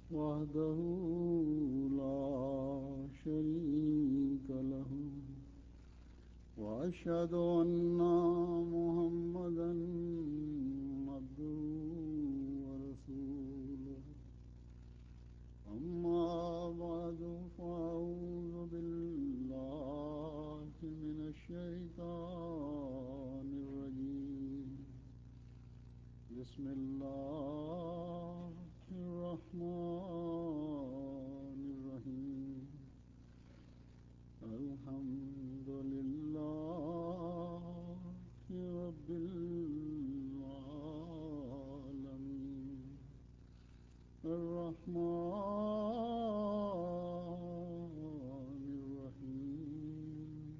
وحده لا شريك له وأشهد أن محمدا عبده ورسوله أما بعد فأعوذ بالله من الشيطان الرجيم بسم الله الرحمن الرحيم الحمد لله رب العالمين الرحمن الرحيم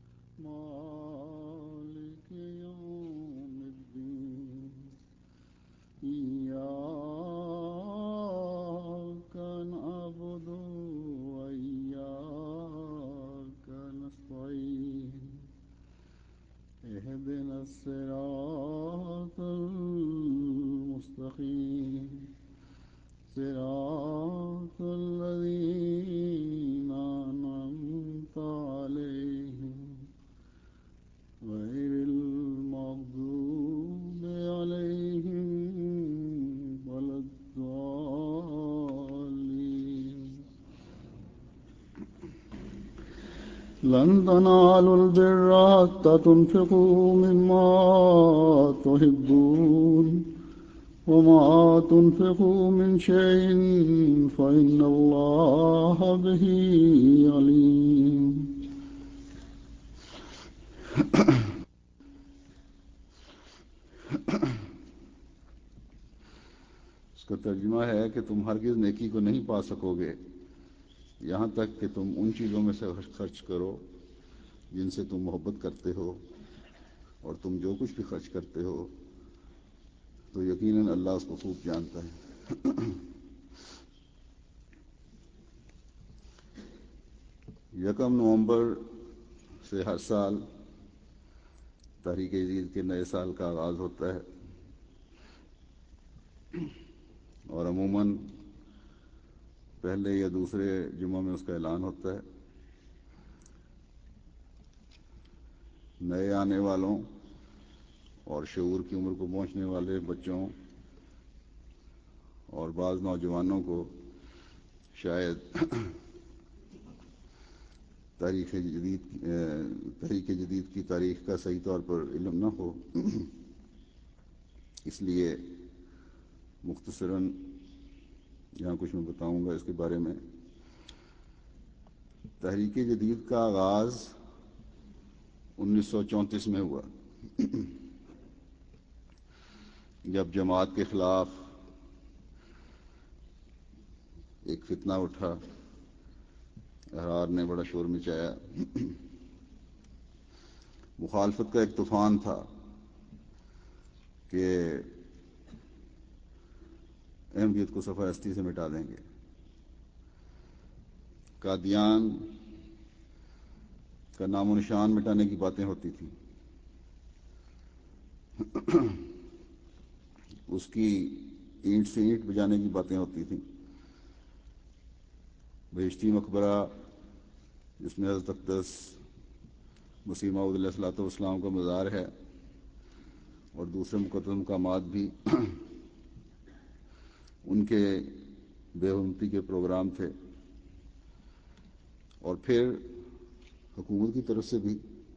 مالك يوم الدين إياك نعبد وإياك نستعين اهدنا الصراط المستقيم صراط الذين أنعمت عليهم غير المغضوب عليهم ولا الضالين لن تنالوا البر حتى تنفقوا مما تحبون وما تنفقوا من شيء فإن الله به عليم اس کا ترجمہ ہے کہ تم ہرگز نیکی کو نہیں پا سکو گے یہاں تک کہ تم ان چیزوں میں سے خرچ کرو جن سے تم محبت کرتے ہو، اور تم جو کچھ بھی خرچ کرتے ہو تو یقیناً اللہ اس کو خوب جانتا ہے۔ یکم نومبر سے ہر سال تحریک جدید کے نئے سال کا آغاز ہوتا ہے، اور عموماً پہلے یا دوسرے جمعہ میں اس کا اعلان ہوتا ہے۔ نئے آنے والوں اور شعور کی عمر کو پہنچنے والے بچوں اور بعض نوجوانوں کو شاید تاریخ جدید کی تاریخ کا صحیح طور پر علم نہ ہو، اس لیے مختصراً یہاں کچھ میں بتاؤں گا اس کے بارے میں۔ تحریک جدید کا آغاز 1934 میں ہوا، جب جماعت کے خلاف ایک فتنہ اٹھا، احرار نے بڑا شور مچایا، مخالفت کا ایک طوفان تھا کہ احمدیت کو صفحہ ہستی سے مٹا دیں گے۔ قادیان کا نام و نشان مٹانے کی باتیں ہوتی تھیں، اس کی اینٹ سے اینٹ بجانے کی باتیں ہوتی تھیں۔ بہشتی مقبرہ جس میں حضرت اقدس مسیح موعود علیہ الصلوۃ والسلام کا مزار ہے، اور دوسرے مقدس مقامات بھی، ان کے بے حرمتی کے پروگرام تھے، اور پھر حکومت کی طرف سے بھی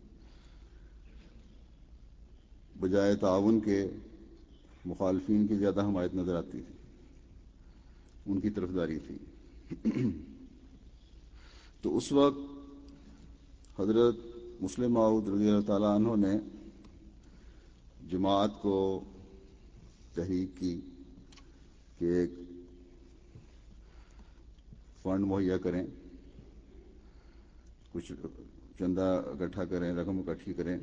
بجائے تعاون کے مخالفین کی زیادہ حمایت نظر آتی تھی، ان کی طرفداری تھی۔ تو اس وقت حضرت مسلم موعود رضی اللہ تعالیٰ عنہ نے جماعت کو تحریک کی کہ ایک فنڈ مہیا کریں، کچھ چندہ اکٹھا کریں، رقم اکٹھی کریں،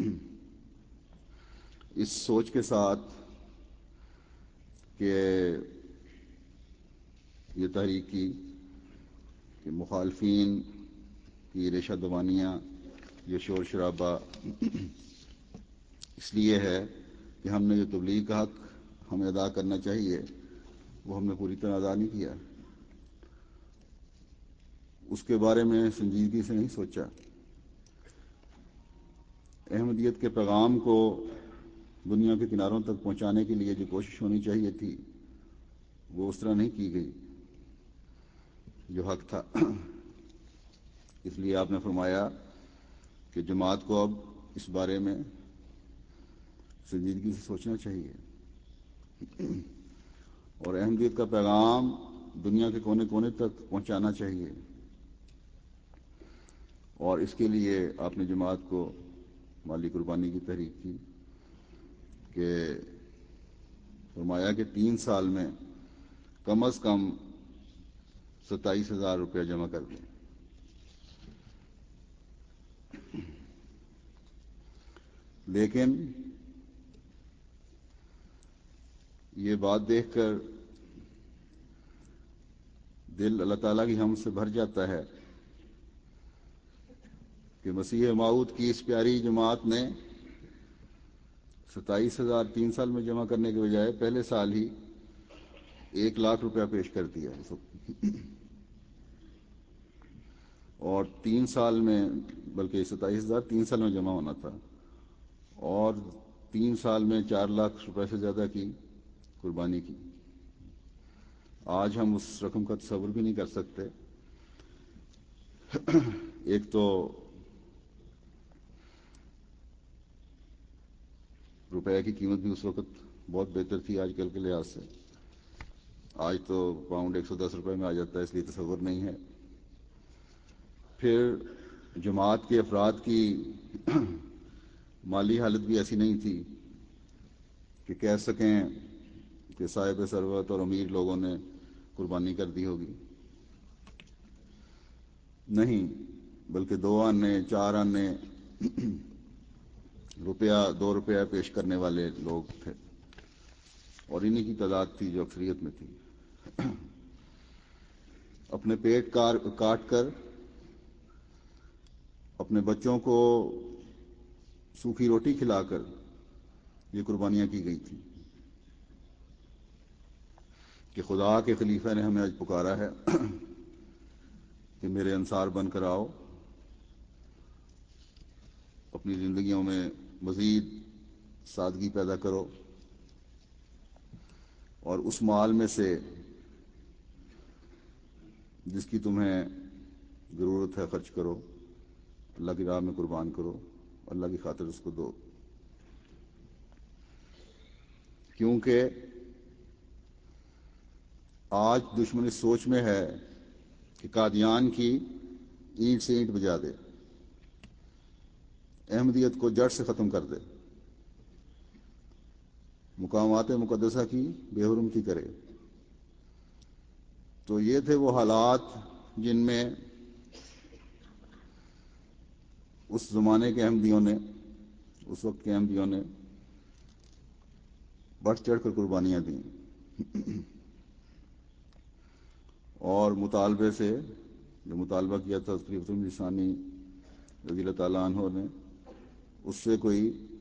اس سوچ کے ساتھ کہ یہ تحریک کی کہ مخالفین کی ریشہ دوانیاں، یہ شور شرابہ اس لیے ہے کہ ہم نے جو تبلیغ کا حق ہمیں ادا کرنا چاہیے وہ ہم نے پوری طرح ادا نہیں کیا، اس کے بارے میں سنجیدگی سے نہیں سوچا۔ احمدیت کے پیغام کو دنیا کے کناروں تک پہنچانے کے لیے جو کوشش ہونی چاہیے تھی وہ اس طرح نہیں کی گئی جو حق تھا۔ اس لیے آپ نے فرمایا کہ جماعت کو اب اس بارے میں سنجیدگی سے سوچنا چاہیے اور احمدیت کا پیغام دنیا کے کونے کونے تک پہنچانا چاہیے، اور اس کے لیے آپ نے جماعت کو مالی قربانی کی تحریک کی کہ فرمایا کہ 3 سال میں کم از کم 27,000 روپیہ جمع کر دیں۔ لیکن یہ بات دیکھ کر دل اللہ تعالیٰ کی حمد سے بھر جاتا ہے کہ مسیح موعود کی اس پیاری جماعت نے 27,000 3 سال میں جمع کرنے کے بجائے پہلے سال ہی 1 لاکھ روپیہ پیش کر دیا، اور 3 سال میں، بلکہ 27,000 3 سال میں جمع ہونا تھا، اور 3 سال میں 4 لاکھ روپے سے زیادہ کی قربانی کی۔ آج ہم اس رقم کا تصور بھی نہیں کر سکتے۔ ایک تو روپے کی قیمت بھی اس وقت بہت بہتر تھی آج کل کے لحاظ سے، آج تو پاؤنڈ 110 روپے میں آ جاتا ہے، اس لیے تصور نہیں ہے۔ پھر جماعت کے افراد کی مالی حالت بھی ایسی نہیں تھی کہ کہہ سکیں کہ صاحب ثروت اور امیر لوگوں نے قربانی کر دی ہوگی، نہیں، بلکہ 2 آنے 4 آنے روپیہ 2 روپیہ پیش کرنے والے لوگ تھے، اور انہی کی تعداد تھی جو اکثریت میں تھی۔ اپنے پیٹ کاٹ کر اپنے بچوں کو سوکھی روٹی کھلا کر یہ قربانیاں کی گئی تھیں کہ خدا کے خلیفہ نے ہمیں آج پکارا ہے کہ میرے انصار بن کر آؤ، اپنی زندگیوں میں مزید سادگی پیدا کرو، اور اس مال میں سے جس کی تمہیں ضرورت ہے خرچ کرو، اللہ کی راہ میں قربان کرو، اللہ کی خاطر اس کو دو۔ کیونکہ آج دشمن اس سوچ میں ہے کہ قادیان کی اینٹ سے اینٹ بجا دے، احمدیت کو جڑ سے ختم کر دے، مقامات مقدسہ کی بے حرمتی کرے۔ تو یہ تھے وہ حالات جن میں اس زمانے کے احمدیوں نے، اس وقت کے احمدیوں نے بڑھ چڑھ کر قربانیاں دیں، اور مطالبے سے جو مطالبہ کیا تھا خلیفۃ المسیح ثانی رضی اللہ تعالیٰ عنہ نے، اس سے کوئی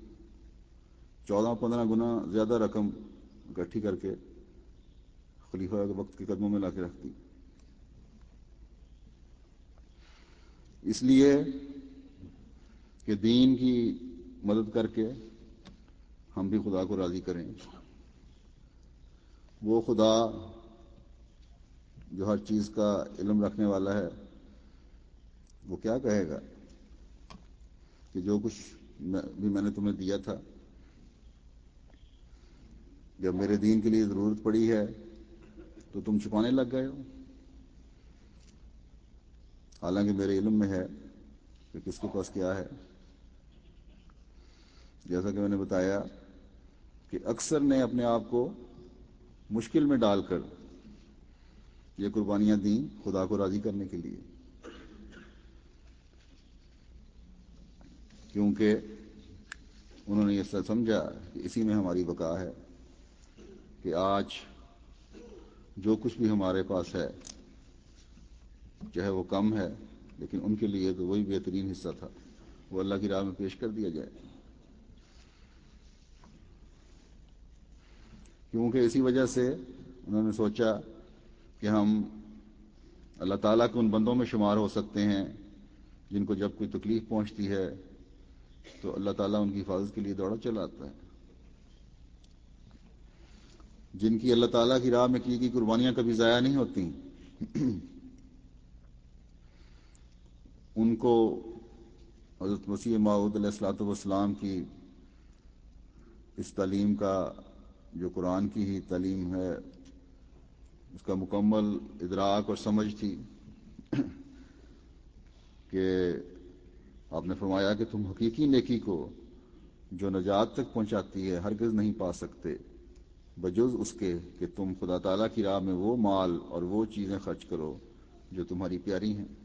14-15 گنا زیادہ رقم اکٹھی کر کے خلیفہ کے وقت کے قدموں میں لا کے رکھ دی۔ اس لیے کہ دین کی مدد کر کے ہم بھی خدا کو راضی کریں۔ وہ خدا جو ہر چیز کا علم رکھنے والا ہے، وہ کیا کہے گا کہ جو کچھ بھی میں نے تمہیں دیا تھا، جب میرے دین کے لیے ضرورت پڑی ہے تو تم چھپانے لگ گئے ہو، حالانکہ میرے علم میں ہے کہ کس کے پاس کیا ہے۔ جیسا کہ میں نے بتایا کہ اکثر نے اپنے آپ کو مشکل میں ڈال کر یہ قربانیاں دیں خدا کو راضی کرنے کے لیے، کیونکہ انہوں نے یہ سمجھا کہ اسی میں ہماری بقا ہے، کہ آج جو کچھ بھی ہمارے پاس ہے چاہے وہ کم ہے، لیکن ان کے لیے تو وہی بہترین حصہ تھا، وہ اللہ کی راہ میں پیش کر دیا جائے۔ کیونکہ اسی وجہ سے انہوں نے سوچا کہ ہم اللہ تعالیٰ کے ان بندوں میں شمار ہو سکتے ہیں جن کو جب کوئی تکلیف پہنچتی ہے تو اللہ تعالیٰ ان کی حفاظت کے لیے دوڑا چلاتا ہے. جن کی اللہ تعالیٰ کی راہ میں کی گئی قربانیاں کبھی ضائع نہیں ہوتی ان کو حضرت مسیح موعود علیہ الصلوۃ والسلام کی اس تعلیم کا جو قرآن کی ہی تعلیم ہے اس کا مکمل ادراک اور سمجھ تھی کہ آپ نے فرمایا کہ تم حقیقی نیکی کو جو نجات تک پہنچاتی ہے ہرگز نہیں پا سکتے بجز اس کے کہ تم خدا تعالیٰ کی راہ میں وہ مال اور وہ چیزیں خرچ کرو جو تمہاری پیاری ہیں.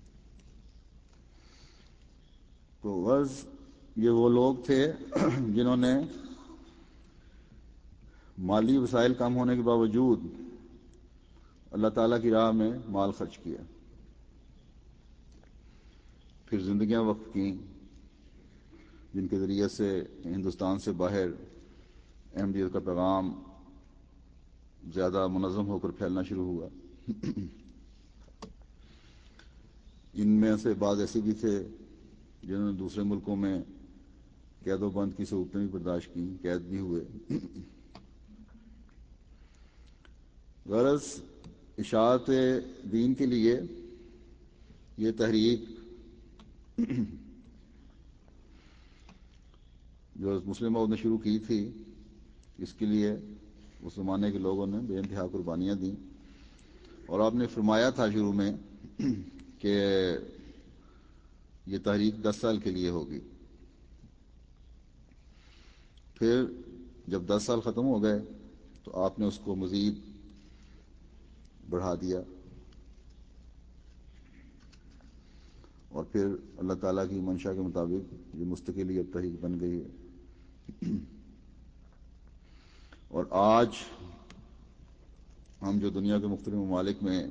تو غرض یہ وہ لوگ تھے جنہوں نے مالی وسائل کم ہونے کے باوجود اللہ تعالیٰ کی راہ میں مال خرچ کیا، پھر زندگیاں وقف کیں جن کے ذریعے سے ہندوستان سے باہر احمدیت کا پیغام زیادہ منظم ہو کر پھیلنا شروع ہوا. ان میں سے بعض ایسے بھی تھے جنہوں نے دوسرے ملکوں میں قید و بند کی صورتیں بھی برداشت کیں، قید بھی ہوئے. غرض اشاعت دین کے لیے یہ تحریک جو مسلم موعود نے شروع کی تھی اس کے لیے اس زمانے کے لوگوں نے بے انتہا قربانیاں دیں. اور آپ نے فرمایا تھا شروع میں کہ یہ تحریک 10 سال کے لیے ہوگی. پھر جب 10 سال ختم ہو گئے تو آپ نے اس کو مزید بڑھا دیا اور پھر اللہ تعالیٰ کی منشا کے مطابق یہ مستقل اب تحریک بن گئی ہے. اور آج ہم جو دنیا کے مختلف ممالک میں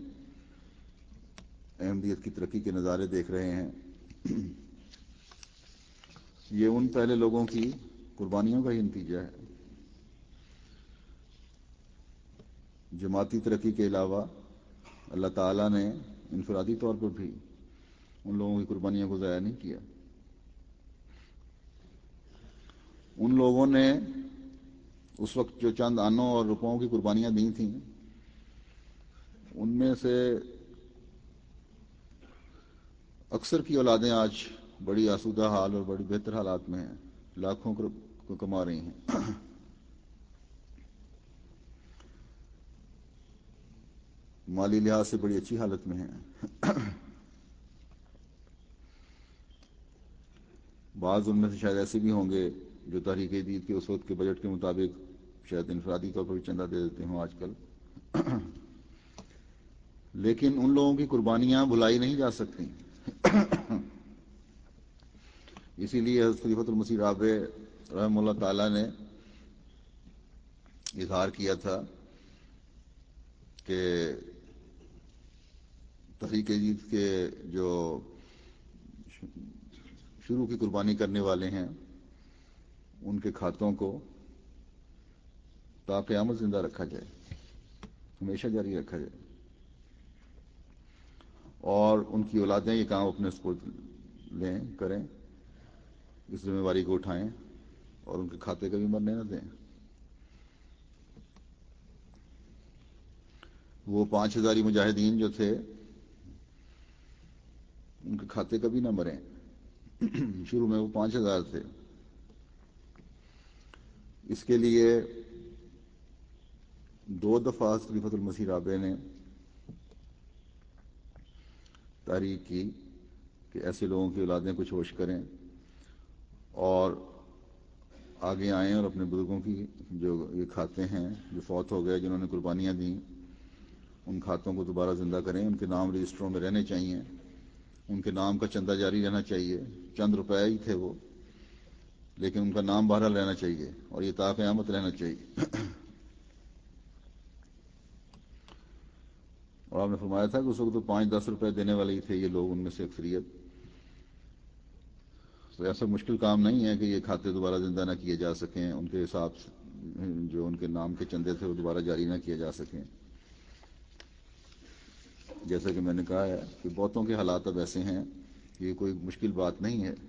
احمدیت کی ترقی کے نظارے دیکھ رہے ہیں یہ ان پہلے لوگوں کی قربانیوں کا ہی نتیجہ ہے. جماعتی ترقی کے علاوہ اللہ تعالیٰ نے انفرادی طور پر بھی ان لوگوں کی قربانیوں کو ضائع نہیں کیا. ان لوگوں نے اس وقت جو چند آنوں اور روپوں کی قربانیاں دی تھیں ان میں سے اکثر کی اولادیں آج بڑی آسودہ حال اور بڑی بہتر حالات میں ہیں، لاکھوں کو کما رہی ہیں. مالی لحاظ سے بڑی اچھی حالت میں ہیں. بعض ان میں سے شاید ایسے بھی ہوں گے جو تحریک جدید کے اس وقت کے بجٹ کے مطابق شاید انفرادی طور پر بھی چندہ دے دیتے ہوں آج کل. لیکن ان لوگوں کی قربانیاں بھلائی نہیں جا سکتی. اسی لیے حضرت خلیفۃ المسیح رابع رحمہ اللہ تعالیٰ نے اظہار کیا تھا کہ تحریک جدید کے جو شروع کی قربانی کرنے والے ہیں ان کے کھاتوں کو تا قیامت زندہ رکھا جائے، ہمیشہ جاری رکھا جائے، اور ان کی اولادیں یہ کام اپنے سپرد لیں، کریں، اس ذمہ داری کو اٹھائیں اور ان کے کھاتے کبھی مرنے نہ دیں. وہ 5000 مجاہدین جو تھے ان کے کھاتے کبھی نہ مریں. شروع میں وہ 5000 تھے. اس کے لیے 2 دفعہ خلیفۃ المسیح رابع نے تحریک کی کہ ایسے لوگوں کی اولادیں کچھ ہوش کریں اور آگے آئیں اور اپنے بزرگوں کی جو یہ کھاتے ہیں جو فوت ہو گئے جنہوں نے قربانیاں دیں ان کھاتوں کو دوبارہ زندہ کریں. ان کے نام رجسٹروں میں رہنے چاہیے، ان کے نام کا چندہ جاری رہنا چاہیے. چند روپے ہی تھے وہ لیکن ان کا نام بہرحال رہنا چاہیے اور یہ تا قیامت رہنا چاہیے. اور آپ نے فرمایا تھا کہ اس وقت تو 5-10 روپے دینے والے ہی تھے یہ لوگ، ان میں سے اکثریت. تو ایسا مشکل کام نہیں ہے کہ یہ کھاتے دوبارہ زندہ نہ کیے جا سکیں، ان کے حساب سے جو ان کے نام کے چندے تھے وہ دوبارہ جاری نہ کیے جا سکیں. جیسا کہ میں نے کہا ہے کہ بہتوں کے حالات اب ایسے ہیں کہ یہ کوئی مشکل بات نہیں ہے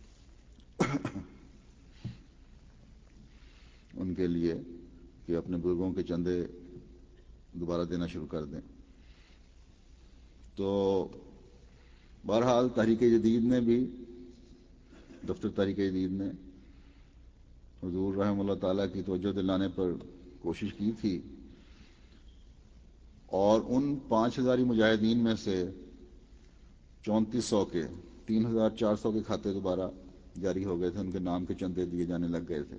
ان کے لیے کہ اپنے بزرگوں کے چندے دوبارہ دینا شروع کر دیں. تو بہرحال تحریک جدید نے بھی، دفتر تحریک جدید نے حضور رحمہ اللہ تعالیٰ کی توجہ دلانے پر کوشش کی تھی، اور ان 5,000 مجاہدین میں سے 3400 کے 3,400 کے کھاتے دوبارہ جاری ہو گئے تھے، ان کے نام کے چندے دیے جانے لگ گئے تھے.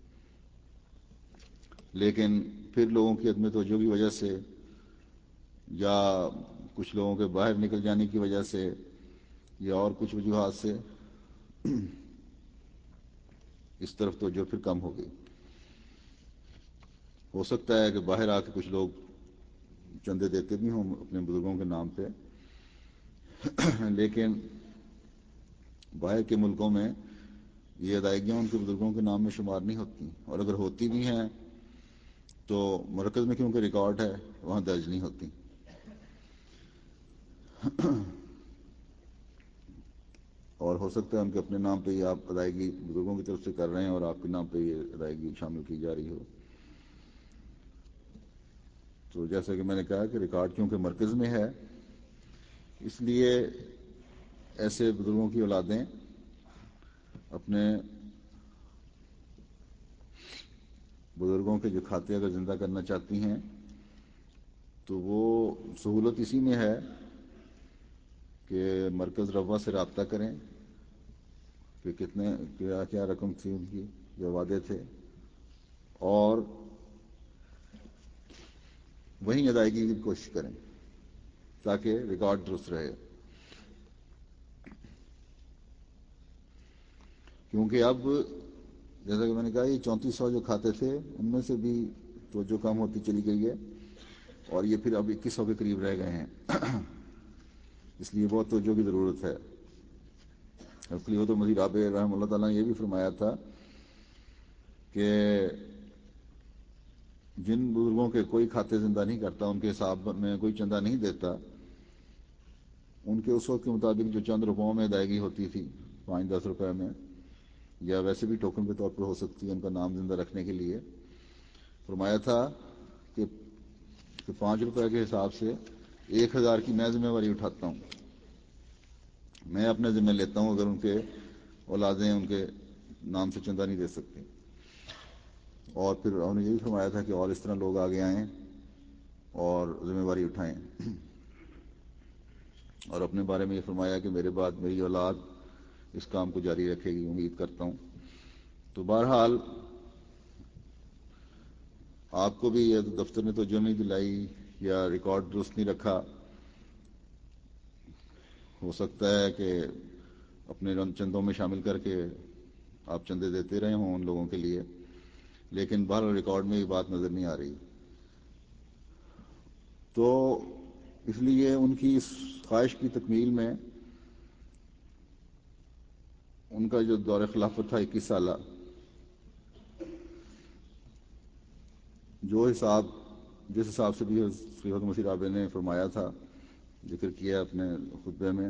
لیکن پھر لوگوں کی عدم توجہ کی وجہ سے یا کچھ لوگوں کے باہر نکل جانے کی وجہ سے یا اور کچھ وجوہات سے اس طرف توجہ پھر کم ہو گئی. ہو سکتا ہے کہ باہر آ کے کچھ لوگ چندے دیتے بھی ہوں اپنے بزرگوں کے نام پہ، لیکن باہر کے ملکوں میں یہ ادائیگیاں ان کے بزرگوں کے نام میں شمار نہیں ہوتی، اور اگر ہوتی بھی ہیں تو مرکز میں کیونکہ ریکارڈ ہے وہاں درج نہیں ہوتی. اور ہو سکتا ہے ان کے اپنے نام پہ یہ آپ ادائیگی بزرگوں کی طرف سے کر رہے ہیں اور آپ کے نام پہ یہ ادائیگی شامل کی جا رہی ہو. تو جیسا کہ میں نے کہا کہ ریکارڈ کیونکہ مرکز میں ہے، اس لیے ایسے بزرگوں کی اولادیں اپنے بزرگوں کے جو کھاتے اگر زندہ کرنا چاہتی ہیں تو وہ سہولت اسی میں ہے کہ مرکز روا سے رابطہ کریں کہ کتنے کیا رقم تھی ان کی جو وعدے تھے، اور وہیں ادائیگی کی کوشش کریں تاکہ ریکارڈ درست رہے. کیونکہ اب جیسا کہ میں نے کہا یہ 3400 جو کھاتے تھے ان میں سے بھی توجہ کم ہوتی چلی گئی ہے، اور یہ پھر اب 2100 کے قریب رہ گئے ہیں. اس لیے بہت توجہ کی ضرورت ہے. خلیفۃ المسیح رابع رحمہ اللہ تعالیٰ نے یہ بھی فرمایا تھا کہ جن بزرگوں کے کوئی کھاتے زندہ نہیں کرتا، ان کے حساب میں کوئی چندہ نہیں دیتا، ان کے اس وقت کے مطابق جو چند روپوں میں ادائیگی ہوتی تھی 5-10 روپے میں، یا ویسے بھی ٹوکن کے طور پر ہو سکتی ہے ان کا نام زندہ رکھنے کے لیے، فرمایا تھا کہ 5 روپے کے حساب سے 1000 کی میں ذمہ داری اٹھاتا ہوں، میں اپنے ذمہ لیتا ہوں اگر ان کے اولادیں ان کے نام سے چندہ نہیں دے سکتے. اور پھر انہوں نے یہ بھی فرمایا تھا کہ اور اس طرح لوگ آگے آئیں اور ذمہ داری اٹھائیں. اور اپنے بارے میں یہ فرمایا کہ میرے بعد میری اولاد اس کام کو جاری رکھے گی، امید کرتا ہوں. تو بہرحال آپ کو بھی یہ دفتر نے توجہ نہیں دلائی یا ریکارڈ درست نہیں رکھا، ہو سکتا ہے کہ اپنے چندوں میں شامل کر کے آپ چندے دیتے رہے ہوں ان لوگوں کے لیے، لیکن بہرحال ریکارڈ میں یہ بات نظر نہیں آ رہی. تو اس لیے ان کی اس خواہش کی تکمیل میں ان کا جو دور خلافت تھا 21 سالہ، جو حساب جس حساب سے بھی خلیفۃ المسیح رابع نے فرمایا تھا، ذکر کیا اپنے خطبے میں،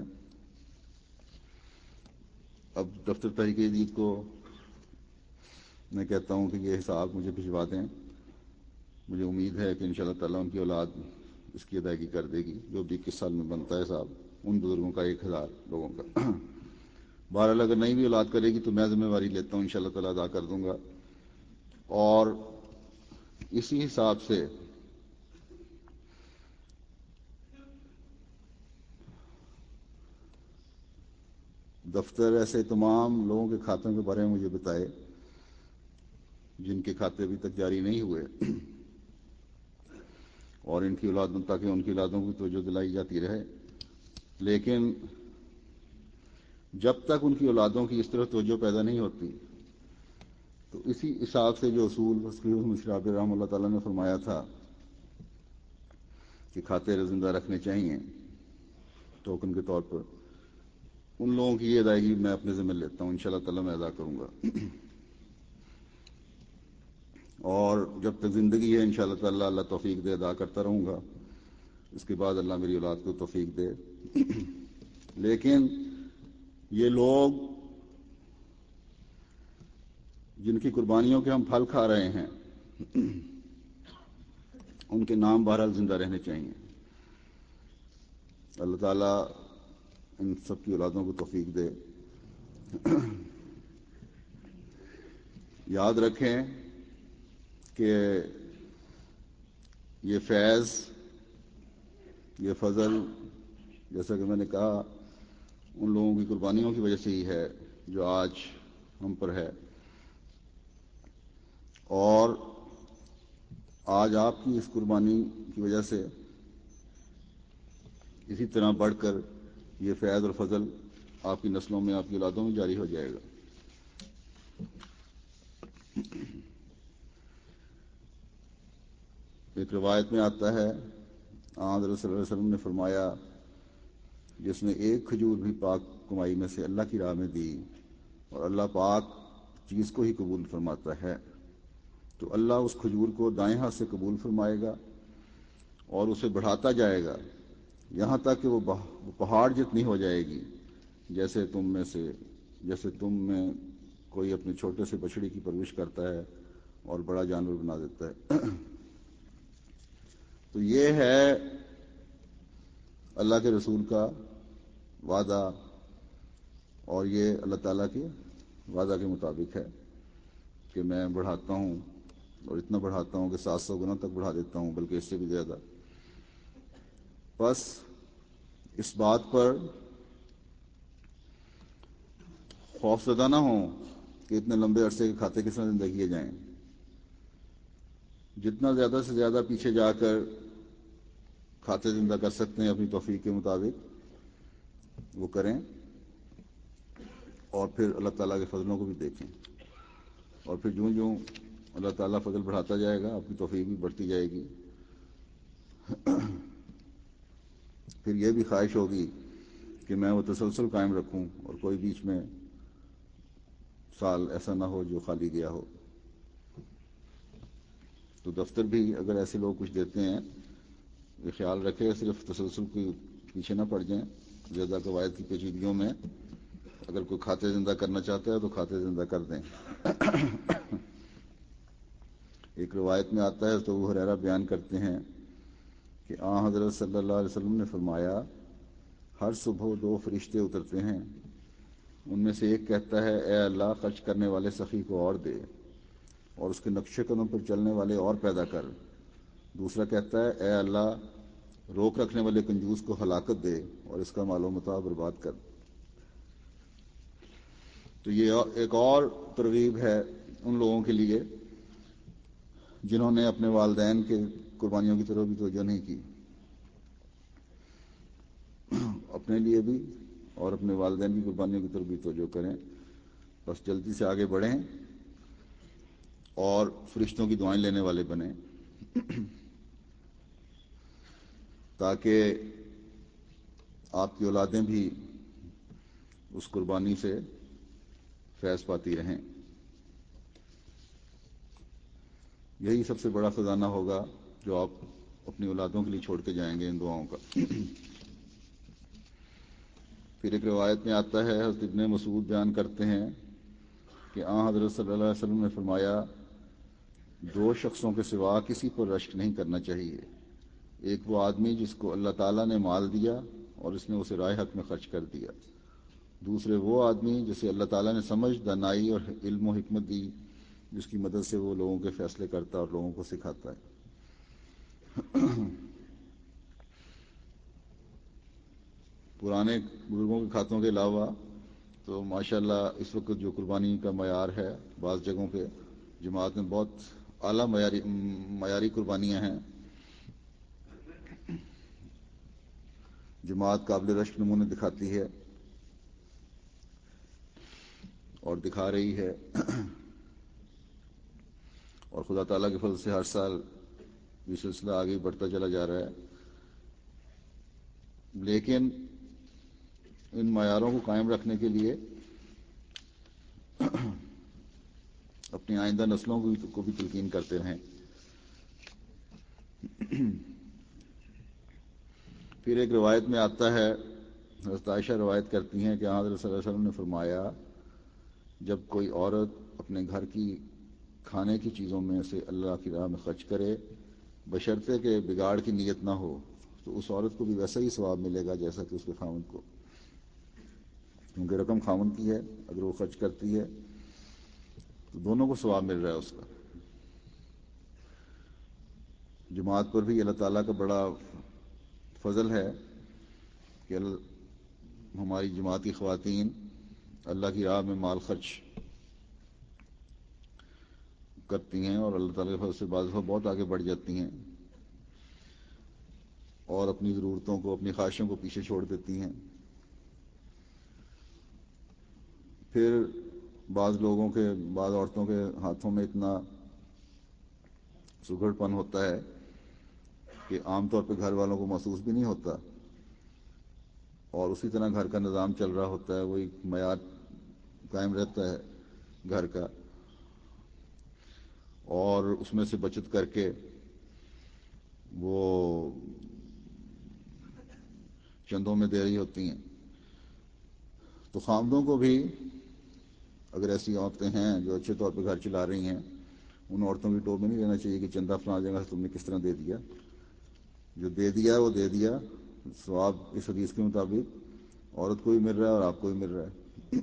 اب دفتر تحریک جدید کو میں کہتا ہوں کہ یہ حساب مجھے بھجوا دیں. مجھے امید ہے کہ انشاءاللہ تعالیٰ ان کی اولاد اس کی ادائیگی کر دے گی جو بھی 21 سال میں بنتا ہے صاحب ان بزرگوں کا 1000 لوگوں کا. بہرحال اگر نہیں بھی اولاد کرے گی تو میں ذمہ داری لیتا ہوں انشاءاللہ تعالیٰ ادا کر دوں گا. اور اسی حساب سے دفتر ایسے تمام لوگوں کے کھاتوں کے بارے میں مجھے بتائے جن کے کھاتے ابھی تک جاری نہیں ہوئے، اور ان کی اولاد تاکہ ان کی اولادوں کی توجہ دلائی جاتی رہے. لیکن جب تک ان کی اولادوں کی اس طرح توجہ پیدا نہیں ہوتی تو اسی حساب سے جو اصول خلیفۃ المسیح رابع رحمہ اللہ تعالیٰ نے فرمایا تھا کہ کھاتے زندہ رکھنے چاہیے ٹوکن کے طور پر، ان لوگوں کی یہ ادائیگی میں اپنے ذمہ لیتا ہوں، انشاءاللہ تعالیٰ میں ادا کروں گا. اور جب تک زندگی ہے انشاءاللہ تعالیٰ اللہ توفیق دے ادا کرتا رہوں گا. اس کے بعد اللہ میری اولاد کو توفیق دے۔ لیکن یہ لوگ جن کی قربانیوں کے ہم پھل کھا رہے ہیں ان کے نام بہرحال زندہ رہنے چاہیے۔ اللہ تعالیٰ ان سب کی اولادوں کو توفیق دے۔ یاد رکھیں کہ یہ فیض، یہ فضل، جیسا کہ میں نے کہا، ان لوگوں کی قربانیوں کی وجہ سے ہی ہے جو آج ہم پر ہے، اور آج آپ کی اس قربانی کی وجہ سے اسی طرح بڑھ کر یہ فیض اور فضل آپ کی نسلوں میں، آپ کی اولادوں میں جاری ہو جائے گا۔ ایک روایت میں آتا ہے حضرت صلی اللہ علیہ وسلم نے فرمایا، جس نے ایک کھجور بھی پاک کمائی میں سے اللہ کی راہ میں دی اور اللہ پاک چیز کو ہی قبول فرماتا ہے تو اللہ اس کھجور کو دائیں ہاتھ سے قبول فرمائے گا اور اسے بڑھاتا جائے گا یہاں تک کہ وہ پہاڑ جتنی ہو جائے گی، جیسے تم میں کوئی اپنے چھوٹے سے بچڑے کی پرورش کرتا ہے اور بڑا جانور بنا دیتا ہے۔ تو یہ ہے اللہ کے رسول کا وعدہ، اور یہ اللہ تعالیٰ کے وعدہ کے مطابق ہے کہ میں بڑھاتا ہوں، اور اتنا بڑھاتا ہوں کہ 700 گنا تک بڑھا دیتا ہوں، بلکہ اس سے بھی زیادہ۔ بس اس بات پر خوف زدہ نہ ہوں کہ اتنے لمبے عرصے کے کھاتے کس طرح زندہ کیے جائیں۔ جتنا زیادہ سے زیادہ پیچھے جا کر کھاتے زندہ کر سکتے ہیں اپنی توفیق کے مطابق وہ کریں، اور پھر اللہ تعالیٰ کے فضلوں کو بھی دیکھیں، اور پھر جوں جوں اللہ تعالیٰ فضل بڑھاتا جائے گا اپنی توفیق بھی بڑھتی جائے گی۔ پھر یہ بھی خواہش ہوگی کہ میں وہ تسلسل قائم رکھوں اور کوئی بیچ میں سال ایسا نہ ہو جو خالی گیا ہو۔ تو دفتر بھی اگر ایسے لوگ کچھ دیتے ہیں، یہ خیال رکھے صرف تسلسل کے پیچھے نہ پڑ جائیں، زیادہ قواعد کی پیچیدگیوں میں۔ اگر کوئی کھاتے زندہ کرنا چاہتا ہے تو کھاتے زندہ کر دیں۔ ایک روایت میں آتا ہے تو ابو ہریرہ بیان کرتے ہیں کہ حضرت صلی اللہ علیہ وسلم نے فرمایا، ہر صبح 2 فرشتے اترتے ہیں، ان میں سے ایک کہتا ہے اے اللہ خرچ کرنے والے سخی کو اور دے اور اس کے نقش قدم پر چلنے والے اور پیدا کر۔ دوسرا کہتا ہے اے اللہ روک رکھنے والے کنجوس کو ہلاکت دے اور اس کا مال و متاع برباد کر۔ تو یہ ایک اور ترغیب ہے ان لوگوں کے لیے جنہوں نے اپنے والدین کے قربانیوں کی طرف بھی توجہ نہیں کی۔ اپنے لیے بھی اور اپنے والدین کی قربانیوں کی طرف بھی توجہ کریں۔ بس جلدی سے آگے بڑھیں اور فرشتوں کی دعائیں لینے والے بنیں، تاکہ آپ کی اولادیں بھی اس قربانی سے فیض پاتی رہیں۔ یہی سب سے بڑا خزانہ ہوگا جو آپ اپنی اولادوں کے لیے چھوڑ کے جائیں گے ان دعاؤں کا۔ پھر ایک روایت میں آتا ہے، حضرت ابن مسعود بیان کرتے ہیں کہ حضرت صلی اللہ علیہ وسلم نے فرمایا، 2 شخصوں کے سوا کسی پر رشک نہیں کرنا چاہیے۔ ایک وہ آدمی جس کو اللہ تعالیٰ نے مال دیا اور اس نے اسے رائے حق میں خرچ کر دیا۔ دوسرے وہ آدمی جسے اللہ تعالیٰ نے سمجھ، دانائی اور علم و حکمت دی، جس کی مدد سے وہ لوگوں کے فیصلے کرتا اور لوگوں کو سکھاتا ہے۔ پرانے بزرگوں کے کھاتوں کے علاوہ تو ماشاءاللہ اس وقت جو قربانی کا معیار ہے، بعض جگہوں پہ جماعت میں بہت اعلیٰ معیاری قربانیاں ہیں۔ جماعت قابل رشک نمونے دکھاتی ہے اور دکھا رہی ہے، اور خدا تعالیٰ کے فضل سے ہر سال یہ سلسلہ آگے بڑھتا چلا جا رہا ہے۔ لیکن ان معیاروں کو قائم رکھنے کے لیے اپنی آئندہ نسلوں کو بھی تلقین کرتے رہیں۔ پھر ایک روایت میں آتا ہے، حضرت عائشہ روایت کرتی ہیں کہ حضرت صلی اللہ علیہ وسلم نے فرمایا جب کوئی عورت اپنے گھر کی کھانے کی چیزوں میں سے اللہ کی راہ میں خرچ کرے بشرطے کہ بگاڑ کی نیت نہ ہو تو اس عورت کو بھی ویسا ہی ثواب ملے گا جیسا کہ اس کے خاوند کو، کیونکہ رقم خاوند کی ہے، اگر وہ خرچ کرتی ہے تو دونوں کو ثواب مل رہا ہے اس کا۔ جماعت پر بھی اللہ تعالیٰ کا بڑا فضل ہے کہ ہماری جماعت کی خواتین اللہ کی راہ میں مال خرچ کرتی ہیں اور اللہ تعالیٰ کے فضل سے بعض دفعہ بہت آگے بڑھ جاتی ہیں اور اپنی ضرورتوں کو، اپنی خواہشوں کو پیچھے چھوڑ دیتی ہیں۔ پھر بعض لوگوں کے، بعض عورتوں کے ہاتھوں میں اتنا سگڑ پن ہوتا ہے کہ عام طور پہ گھر والوں کو محسوس بھی نہیں ہوتا، اور اسی طرح گھر کا نظام چل رہا ہوتا ہے، وہی معیار قائم رہتا ہے گھر کا، اور اس میں سے بچت کر کے وہ چندوں میں دے رہی ہوتی ہیں۔ تو خامدوں کو بھی اگر ایسی عورتیں ہیں جو اچھے طور پہ گھر چلا رہی ہیں، ان عورتوں کی ٹوپ میں نہیں لینا چاہیے کہ چندہ فلاں جگہ سے تم نے کس طرح دے دیا، جو دے دیا وہ دے دیا، ثواب اس حدیث کے مطابق عورت کو بھی مل رہا ہے اور آپ کو بھی مل رہا ہے۔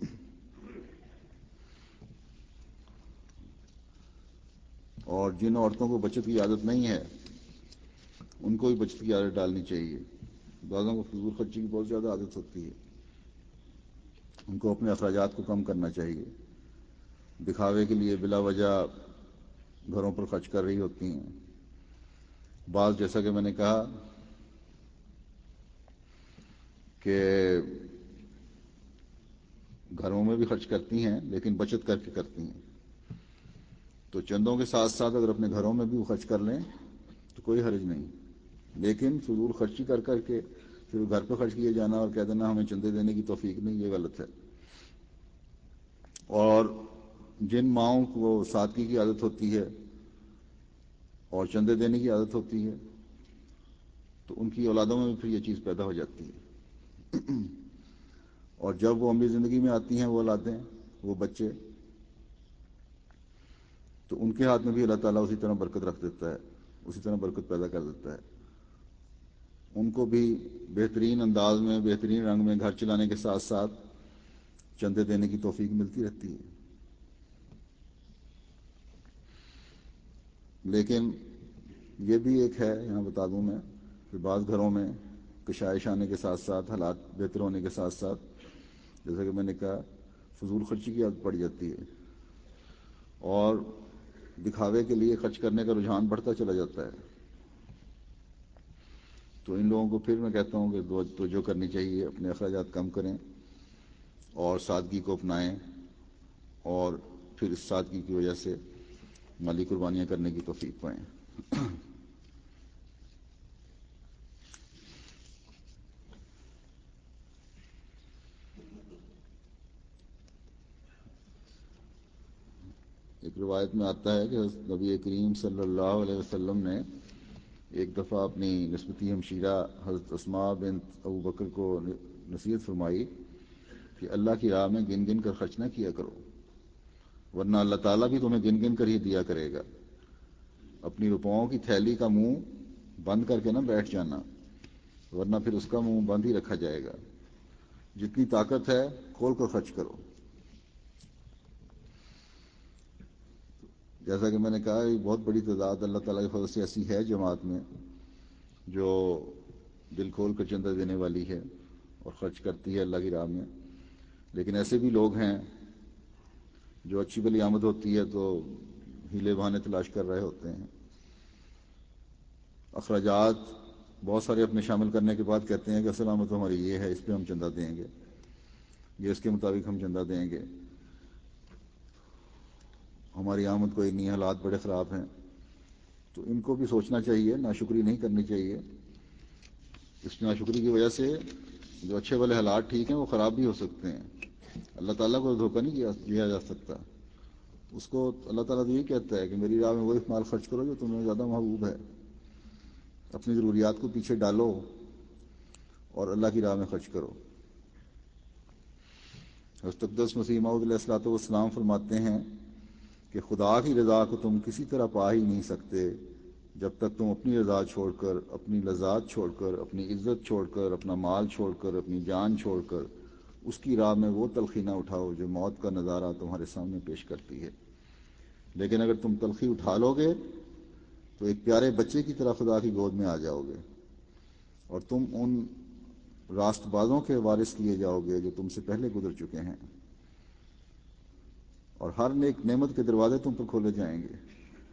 اور جن عورتوں کو بچت کی عادت نہیں ہے ان کو بھی بچت کی عادت ڈالنی چاہیے۔ بعضوں کو فضول خرچی کی بہت زیادہ عادت ہوتی ہے، ان کو اپنے اخراجات کو کم کرنا چاہیے۔ دکھاوے کے لیے بلا وجہ گھروں پر خرچ کر رہی ہوتی ہیں۔ بعض، جیسا کہ میں نے کہا کہ گھروں میں بھی خرچ کرتی ہیں لیکن بچت کر کے کرتی ہیں، تو چندوں کے ساتھ ساتھ اگر اپنے گھروں میں بھی وہ خرچ کر لیں تو کوئی حرج نہیں، لیکن فضول خرچی کر کر کے پھر گھر پہ خرچ کیے جانا اور کہہ دینا ہمیں چندے دینے کی توفیق نہیں، یہ غلط ہے۔ اور جن ماؤں کو سادگی کی عادت ہوتی ہے اور چندے دینے کی عادت ہوتی ہے تو ان کی اولادوں میں بھی پھر یہ چیز پیدا ہو جاتی ہے، اور جب وہ عملی زندگی میں آتی ہیں وہ اولادیں، وہ بچے، تو ان کے ہاتھ میں بھی اللہ تعالیٰ اسی طرح برکت رکھ دیتا ہے، اسی طرح برکت پیدا کر دیتا ہے۔ ان کو بھی بہترین انداز میں، بہترین رنگ میں گھر چلانے کے ساتھ ساتھ چندے دینے کی توفیق ملتی رہتی ہے۔ لیکن یہ بھی ایک ہے، یہاں بتا دوں میں، کہ بعض گھروں میں کشائش آنے کے ساتھ ساتھ، حالات بہتر ہونے کے ساتھ ساتھ، جیسا کہ میں نے کہا، فضول خرچی کی عادت پڑ جاتی ہے اور دکھاوے کے لیے خرچ کرنے کا رجحان بڑھتا چلا جاتا ہے۔ تو ان لوگوں کو پھر میں کہتا ہوں کہ توجہ کرنی چاہیے، اپنے اخراجات کم کریں اور سادگی کو اپنائیں، اور پھر اس سادگی کی وجہ سے مالی قربانیاں کرنے کی توفیق پائیں۔ ایک روایت میں آتا ہے کہ نبی کریم صلی اللہ علیہ وسلم نے ایک دفعہ اپنی نسبتی ہمشیرہ حضرت اسماء بنت ابو بکر کو نصیحت فرمائی کہ اللہ کی راہ میں گن گن کر خرچ نہ کیا کرو، ورنہ اللہ تعالیٰ بھی تمہیں گن گن کر ہی دیا کرے گا۔ اپنی روپاؤں کی تھیلی کا منہ بند کر کے نہ بیٹھ جانا، ورنہ پھر اس کا منہ بند ہی رکھا جائے گا۔ جتنی طاقت ہے کھول کر خرچ کرو۔ جیسا کہ میں نے کہا، بہت بڑی تعداد اللہ تعالیٰ کی فضل سے ایسی ہے جماعت میں جو دل کھول کر چندہ دینے والی ہے اور خرچ کرتی ہے اللہ کی راہ میں، لیکن ایسے بھی لوگ ہیں جو اچھی بلی آمد ہوتی ہے تو ہیلے بہانے تلاش کر رہے ہوتے ہیں، اخراجات بہت سارے اپنے شامل کرنے کے بعد کہتے ہیں کہ اصل آمد تو ہماری یہ ہے، اس پہ ہم چندہ دیں گے، یہ اس کے مطابق ہم چندہ دیں گے، ہماری آمد کوئی نہیں، حالات بڑے خراب ہیں۔ تو ان کو بھی سوچنا چاہیے، ناشکری نہیں کرنی چاہیے۔ اس ناشکری کی وجہ سے جو اچھے والے حالات ٹھیک ہیں وہ خراب بھی ہو سکتے ہیں۔ اللہ تعالیٰ کو دھوکہ نہیں دیا جا سکتا، اس کو اللہ تعالیٰ تو یہ کہتا ہے کہ میری راہ میں وہی مال خرچ کرو جو تمہیں زیادہ محبوب ہے، اپنی ضروریات کو پیچھے ڈالو اور اللہ کی راہ میں خرچ کرو۔ حضرت اقدس مسیح موعود علیہ الصلوۃ والسلام فرماتے ہیں کہ خدا کی رضا کو تم کسی طرح پا ہی نہیں سکتے جب تک تم اپنی رضا چھوڑ کر، اپنی لذات چھوڑ کر، اپنی عزت چھوڑ کر، اپنا مال چھوڑ کر، اپنی جان چھوڑ کر اس کی راہ میں وہ تلخی نہ اٹھاؤ جو موت کا نظارہ تمہارے سامنے پیش کرتی ہے۔ لیکن اگر تم تلخی اٹھا لو گے تو ایک پیارے بچے کی طرح خدا کی گود میں آ جاؤ گے، اور تم ان راست بازوں کے وارث کیے جاؤ گے جو تم سے پہلے گزر چکے ہیں، اور ہر نیک نعمت کے دروازے تم پر کھولے جائیں گے۔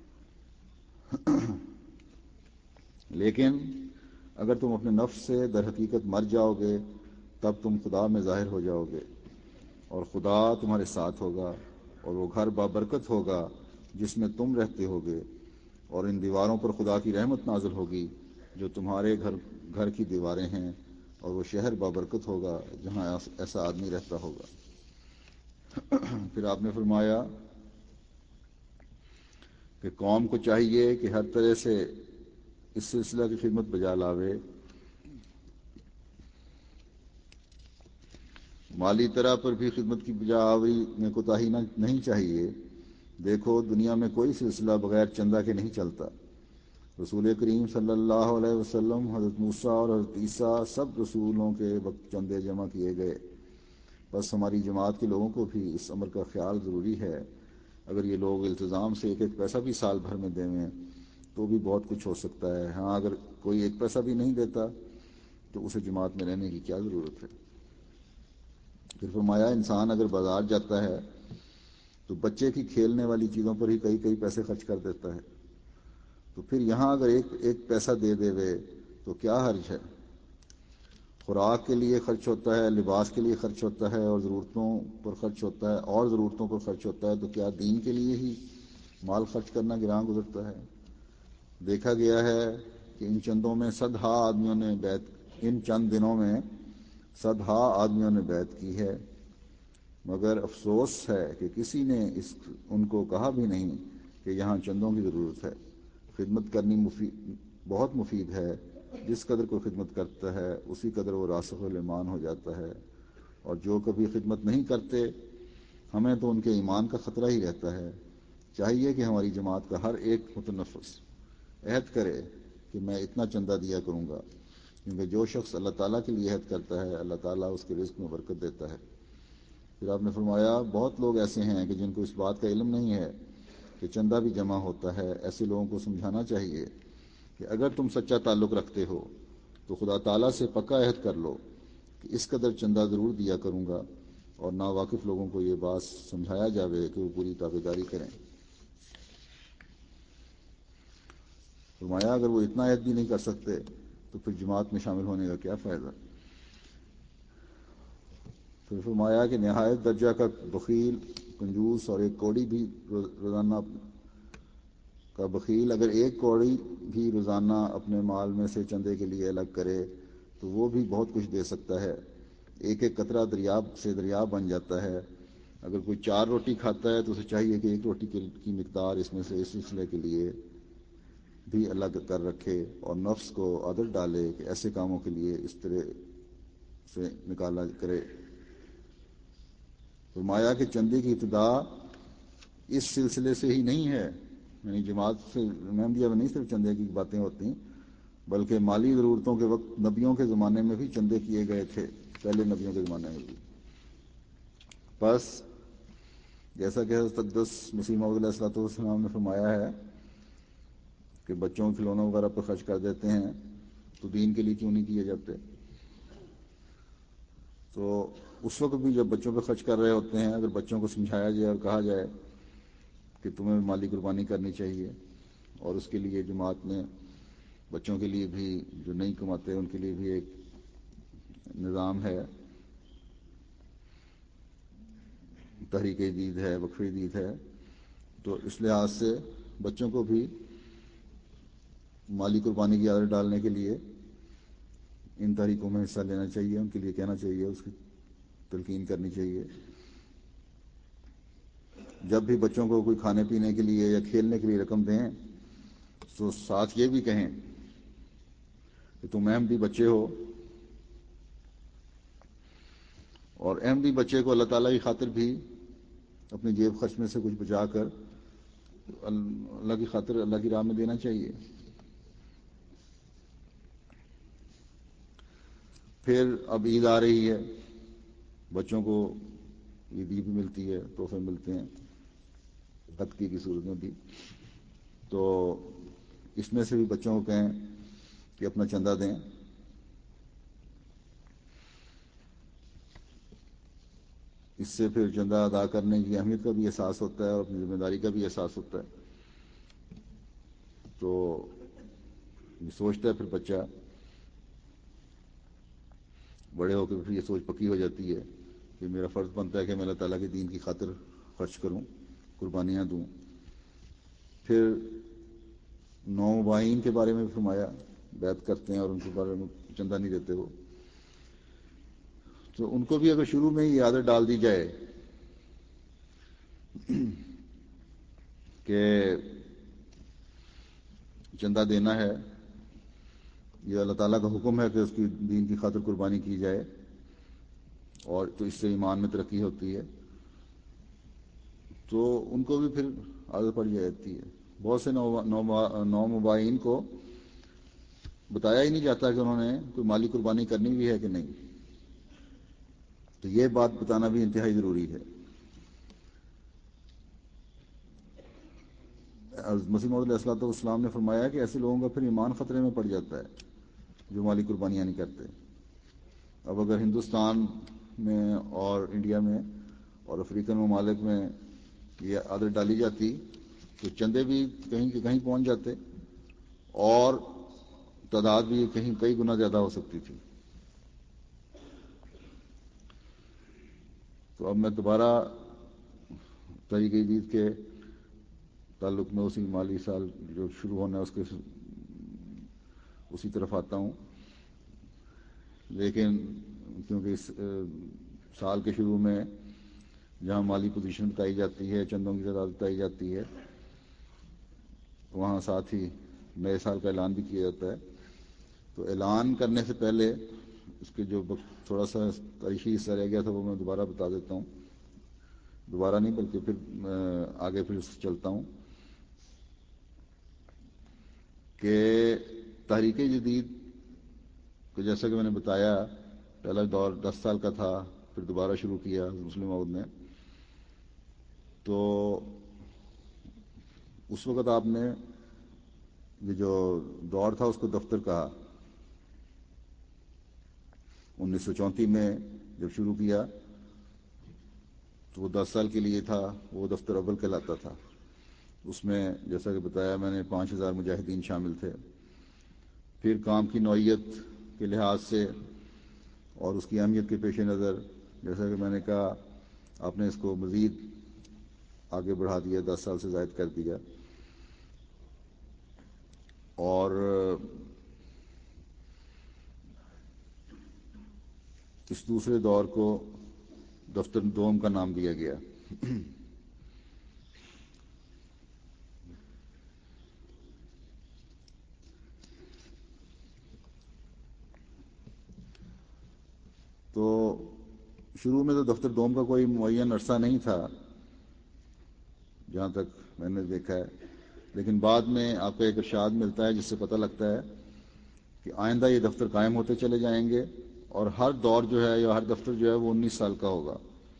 لیکن اگر تم اپنے نفس سے در حقیقت مر جاؤ گے تب تم خدا میں ظاہر ہو جاؤ گے، اور خدا تمہارے ساتھ ہوگا، اور وہ گھر بابرکت ہوگا جس میں تم رہتے ہوگے، اور ان دیواروں پر خدا کی رحمت نازل ہوگی جو تمہارے گھر کی دیواریں ہیں، اور وہ شہر بابرکت ہوگا جہاں ایسا آدمی رہتا ہوگا۔ پھر آپ نے فرمایا کہ قوم کو چاہیے کہ ہر طرح سے اس سلسلہ کی خدمت بجا لاوے، مالی طرح پر بھی خدمت کی بجا آوری میں کوتاہی نہیں چاہیے۔ دیکھو دنیا میں کوئی سلسلہ بغیر چندہ کے نہیں چلتا۔ رسول کریم صلی اللہ علیہ وسلم، حضرت موسیٰ اور حضرت عیسیٰ سب رسولوں کے وقت چندے جمع کیے گئے، بس ہماری جماعت کے لوگوں کو بھی اس امر کا خیال ضروری ہے۔ اگر یہ لوگ التزام سے ایک ایک پیسہ بھی سال بھر میں دیں تو بھی بہت کچھ ہو سکتا ہے۔ ہاں، اگر کوئی ایک پیسہ بھی نہیں دیتا تو اسے جماعت میں رہنے کی کیا ضرورت ہے؟ پھر فرمایا انسان اگر بازار جاتا ہے تو بچے کی کھیلنے والی چیزوں پر ہی کئی پیسے خرچ کر دیتا ہے، تو پھر یہاں اگر ایک پیسہ دے تو کیا حرج ہے؟ خوراک کے لیے خرچ ہوتا ہے، لباس کے لیے خرچ ہوتا ہے، اور ضرورتوں پر خرچ ہوتا ہے، تو کیا دین کے لیے ہی مال خرچ کرنا گراں گزرتا ہے؟ دیکھا گیا ہے کہ ان چند دنوں میں صدہا آدمیوں نے بیعت کی ہے، مگر افسوس ہے کہ کسی نے ان کو کہا بھی نہیں کہ یہاں چندوں کی ضرورت ہے۔ خدمت کرنی بہت مفید ہے، جس قدر کوئی خدمت کرتا ہے اسی قدر وہ راسخ الایمان ہو جاتا ہے، اور جو کبھی خدمت نہیں کرتے ہمیں تو ان کے ایمان کا خطرہ ہی رہتا ہے۔ چاہیے کہ ہماری جماعت کا ہر ایک متنفس عہد کرے کہ میں اتنا چندہ دیا کروں گا، کیونکہ جو شخص اللہ تعالیٰ کے لیے عہد کرتا ہے اللہ تعالیٰ اس کے رزق میں برکت دیتا ہے۔ پھر آپ نے فرمایا بہت لوگ ایسے ہیں کہ جن کو اس بات کا علم نہیں ہے کہ چندہ بھی جمع ہوتا ہے۔ ایسے لوگوں کو سمجھانا چاہیے کہ اگر تم سچا تعلق رکھتے ہو تو خدا تعالیٰ سے پکا عہد کر لو کہ اس قدر چندہ ضرور دیا کروں گا، اور ناواقف لوگوں کو یہ بات سمجھایا جاوے کہ وہ پوری تابعداری کریں۔ فرمایا اگر وہ اتنا عہد بھی نہیں کر سکتے تو پھر جماعت میں شامل ہونے کا کیا فائدہ؟ پھر فرمایا کہ نہایت درجہ کا بخیل، کنجوس اور ایک کوڑی بھی روزانہ کا بخیل اگر ایک کوڑی بھی روزانہ اپنے مال میں سے چندے کے لیے الگ کرے تو وہ بھی بہت کچھ دے سکتا ہے۔ ایک ایک قطرہ دریا بن جاتا ہے۔ اگر کوئی 4 روٹی کھاتا ہے تو اسے چاہیے کہ ایک روٹی کی مقدار اس میں سے اس سلسلے کے لیے بھی الگ کر رکھے، اور نفس کو عادت ڈالے کہ ایسے کاموں کے لیے اس طرح سے نکالا کرے۔ فرمایا کہ چندے کی ابتدا اس سلسلے سے ہی نہیں ہے، یعنی جماعت سے احمدیہ میں نہیں صرف چندے کی باتیں ہوتی، بلکہ مالی ضرورتوں کے وقت نبیوں کے زمانے میں بھی چندے کیے گئے تھے، پہلے نبیوں کے زمانے میں بھی۔ بس جیسا کہ حضرت اقدس مسیح موعود علیہ الصلوۃ والسلام نے فرمایا ہے کہ بچوں کے کھلونوں وغیرہ پر خرچ کر دیتے ہیں، تو دین کے لیے کیوں نہیں کیے جاتے؟ تو اس وقت بھی جب بچوں پہ خرچ کر رہے ہوتے ہیں، اگر بچوں کو سمجھایا جائے اور کہا جائے کہ تمہیں مالی قربانی کرنی چاہیے، اور اس کے لیے جماعت میں بچوں کے لیے بھی جو نہیں کماتے ان کے لیے بھی ایک نظام ہے، تحریک جدید ہے، وقف جدید ہے، تو اس لحاظ سے بچوں کو بھی مالی قربانی کی عادت ڈالنے کے لیے ان تحریکوں میں حصہ لینا چاہیے، ان کے لیے کہنا چاہیے، اس کی تلقین کرنی چاہیے۔ جب بھی بچوں کو کوئی کھانے پینے کے لیے یا کھیلنے کے لیے رقم دیں تو ساتھ یہ بھی کہیں کہ تم احمدی بچے ہو، اور احمدی بچے کو اللہ تعالیٰ کی خاطر بھی اپنی جیب خرچ میں سے کچھ بچا کر اللہ کی خاطر اللہ کی راہ میں دینا چاہیے۔ پھر اب عید آ رہی ہے، بچوں کو عیدی بھی ملتی ہے، تحفے ملتے ہیں صدقے کی صورت میں بھی، تو اس میں سے بھی بچوں کو کہیں کہ اپنا چندہ دیں۔ اس سے پھر چندہ ادا کرنے کی اہمیت کا بھی احساس ہوتا ہے اور اپنی ذمہ داری کا بھی احساس ہوتا ہے۔ تو یہ سوچتا ہے پھر بچہ، بڑے ہو کے پھر یہ سوچ پکی ہو جاتی ہے کہ میرا فرض بنتا ہے کہ میں اللہ تعالیٰ کے دین کی خاطر خرچ کروں، قربانیاں دوں۔ پھر نو مباحین کے بارے میں فرمایا، بیعت کرتے ہیں اور ان کے بارے میں چندہ نہیں دیتے وہ، تو ان کو بھی اگر شروع میں ہی عادت ڈال دی جائے کہ چندہ دینا ہے، یہ اللہ تعالیٰ کا حکم ہے کہ اس کی دین کی خاطر قربانی کی جائے، اور تو اس سے ایمان میں ترقی ہوتی ہے، تو ان کو بھی پھر عادت پڑ جاتی ہے۔ بہت سے نو مباحین کو بتایا ہی نہیں جاتا کہ انہوں نے کوئی مالی قربانی کرنی بھی ہے کہ نہیں، تو یہ بات بتانا بھی انتہائی ضروری ہے۔ مسیح موعود علیہ السلام نے فرمایا کہ ایسے لوگوں کا پھر ایمان خطرے میں پڑ جاتا ہے جو مالی قربانیاں نہیں کرتے۔ اب اگر ہندوستان میں اور انڈیا میں اور افریقن ممالک میں یہ عادت ڈالی جاتی تو چندے بھی کہیں کے کہیں پہنچ جاتے اور تعداد بھی کہیں کئی گنا زیادہ ہو سکتی تھی۔ تو اب میں دوبارہ تحریک جدید کے تعلق میں اسی مالی سال جو شروع ہونا ہے اس کے اسی طرف آتا ہوں، لیکن کیونکہ اس سال کے شروع میں جہاں مالی پوزیشن بتائی جاتی ہے، چندوں کی تعداد بتائی جاتی ہے، وہاں ساتھ ہی نئے سال کا اعلان بھی کیا جاتا ہے۔ تو اعلان کرنے سے پہلے اس کے جو تھوڑا سا تاریخی حصہ رہ گیا تھا وہ میں دوبارہ بتا دیتا ہوں، دوبارہ نہیں بلکہ پھر آگے پھر چلتا ہوں کہ تحریک جدید کو جیسا کہ میں نے بتایا پہلا دور 10 سال کا تھا، پھر دوبارہ شروع کیا مسلم موعود نے، تو اس وقت آپ نے یہ جو دور تھا اس کو دفتر کہا۔ 1934 میں جب شروع کیا تو وہ 10 سال کے لیے تھا، وہ دفتر اول کہلاتا تھا۔ اس میں جیسا کہ بتایا میں نے 5000 مجاہدین شامل تھے۔ پھر کام کی نوعیت کے لحاظ سے اور اس کی اہمیت کے پیش نظر جیسا کہ میں نے کہا آپ نے اس کو مزید آگے بڑھا دیا، 10 سال سے زائد کر دیا، اور اس دوسرے دور کو دفتر دوم کا نام دیا گیا۔ تو شروع میں تو دفتر دوم کا کوئی معین عرصہ نہیں تھا جہاں تک میں نے دیکھا ہے، لیکن بعد میں آپ کو ایک ارشاد ملتا ہے جس سے پتہ لگتا ہے کہ آئندہ یہ دفتر قائم ہوتے چلے جائیں گے اور ہر دور جو ہے یا ہر دفتر جو ہے وہ 19 سال کا ہوگا،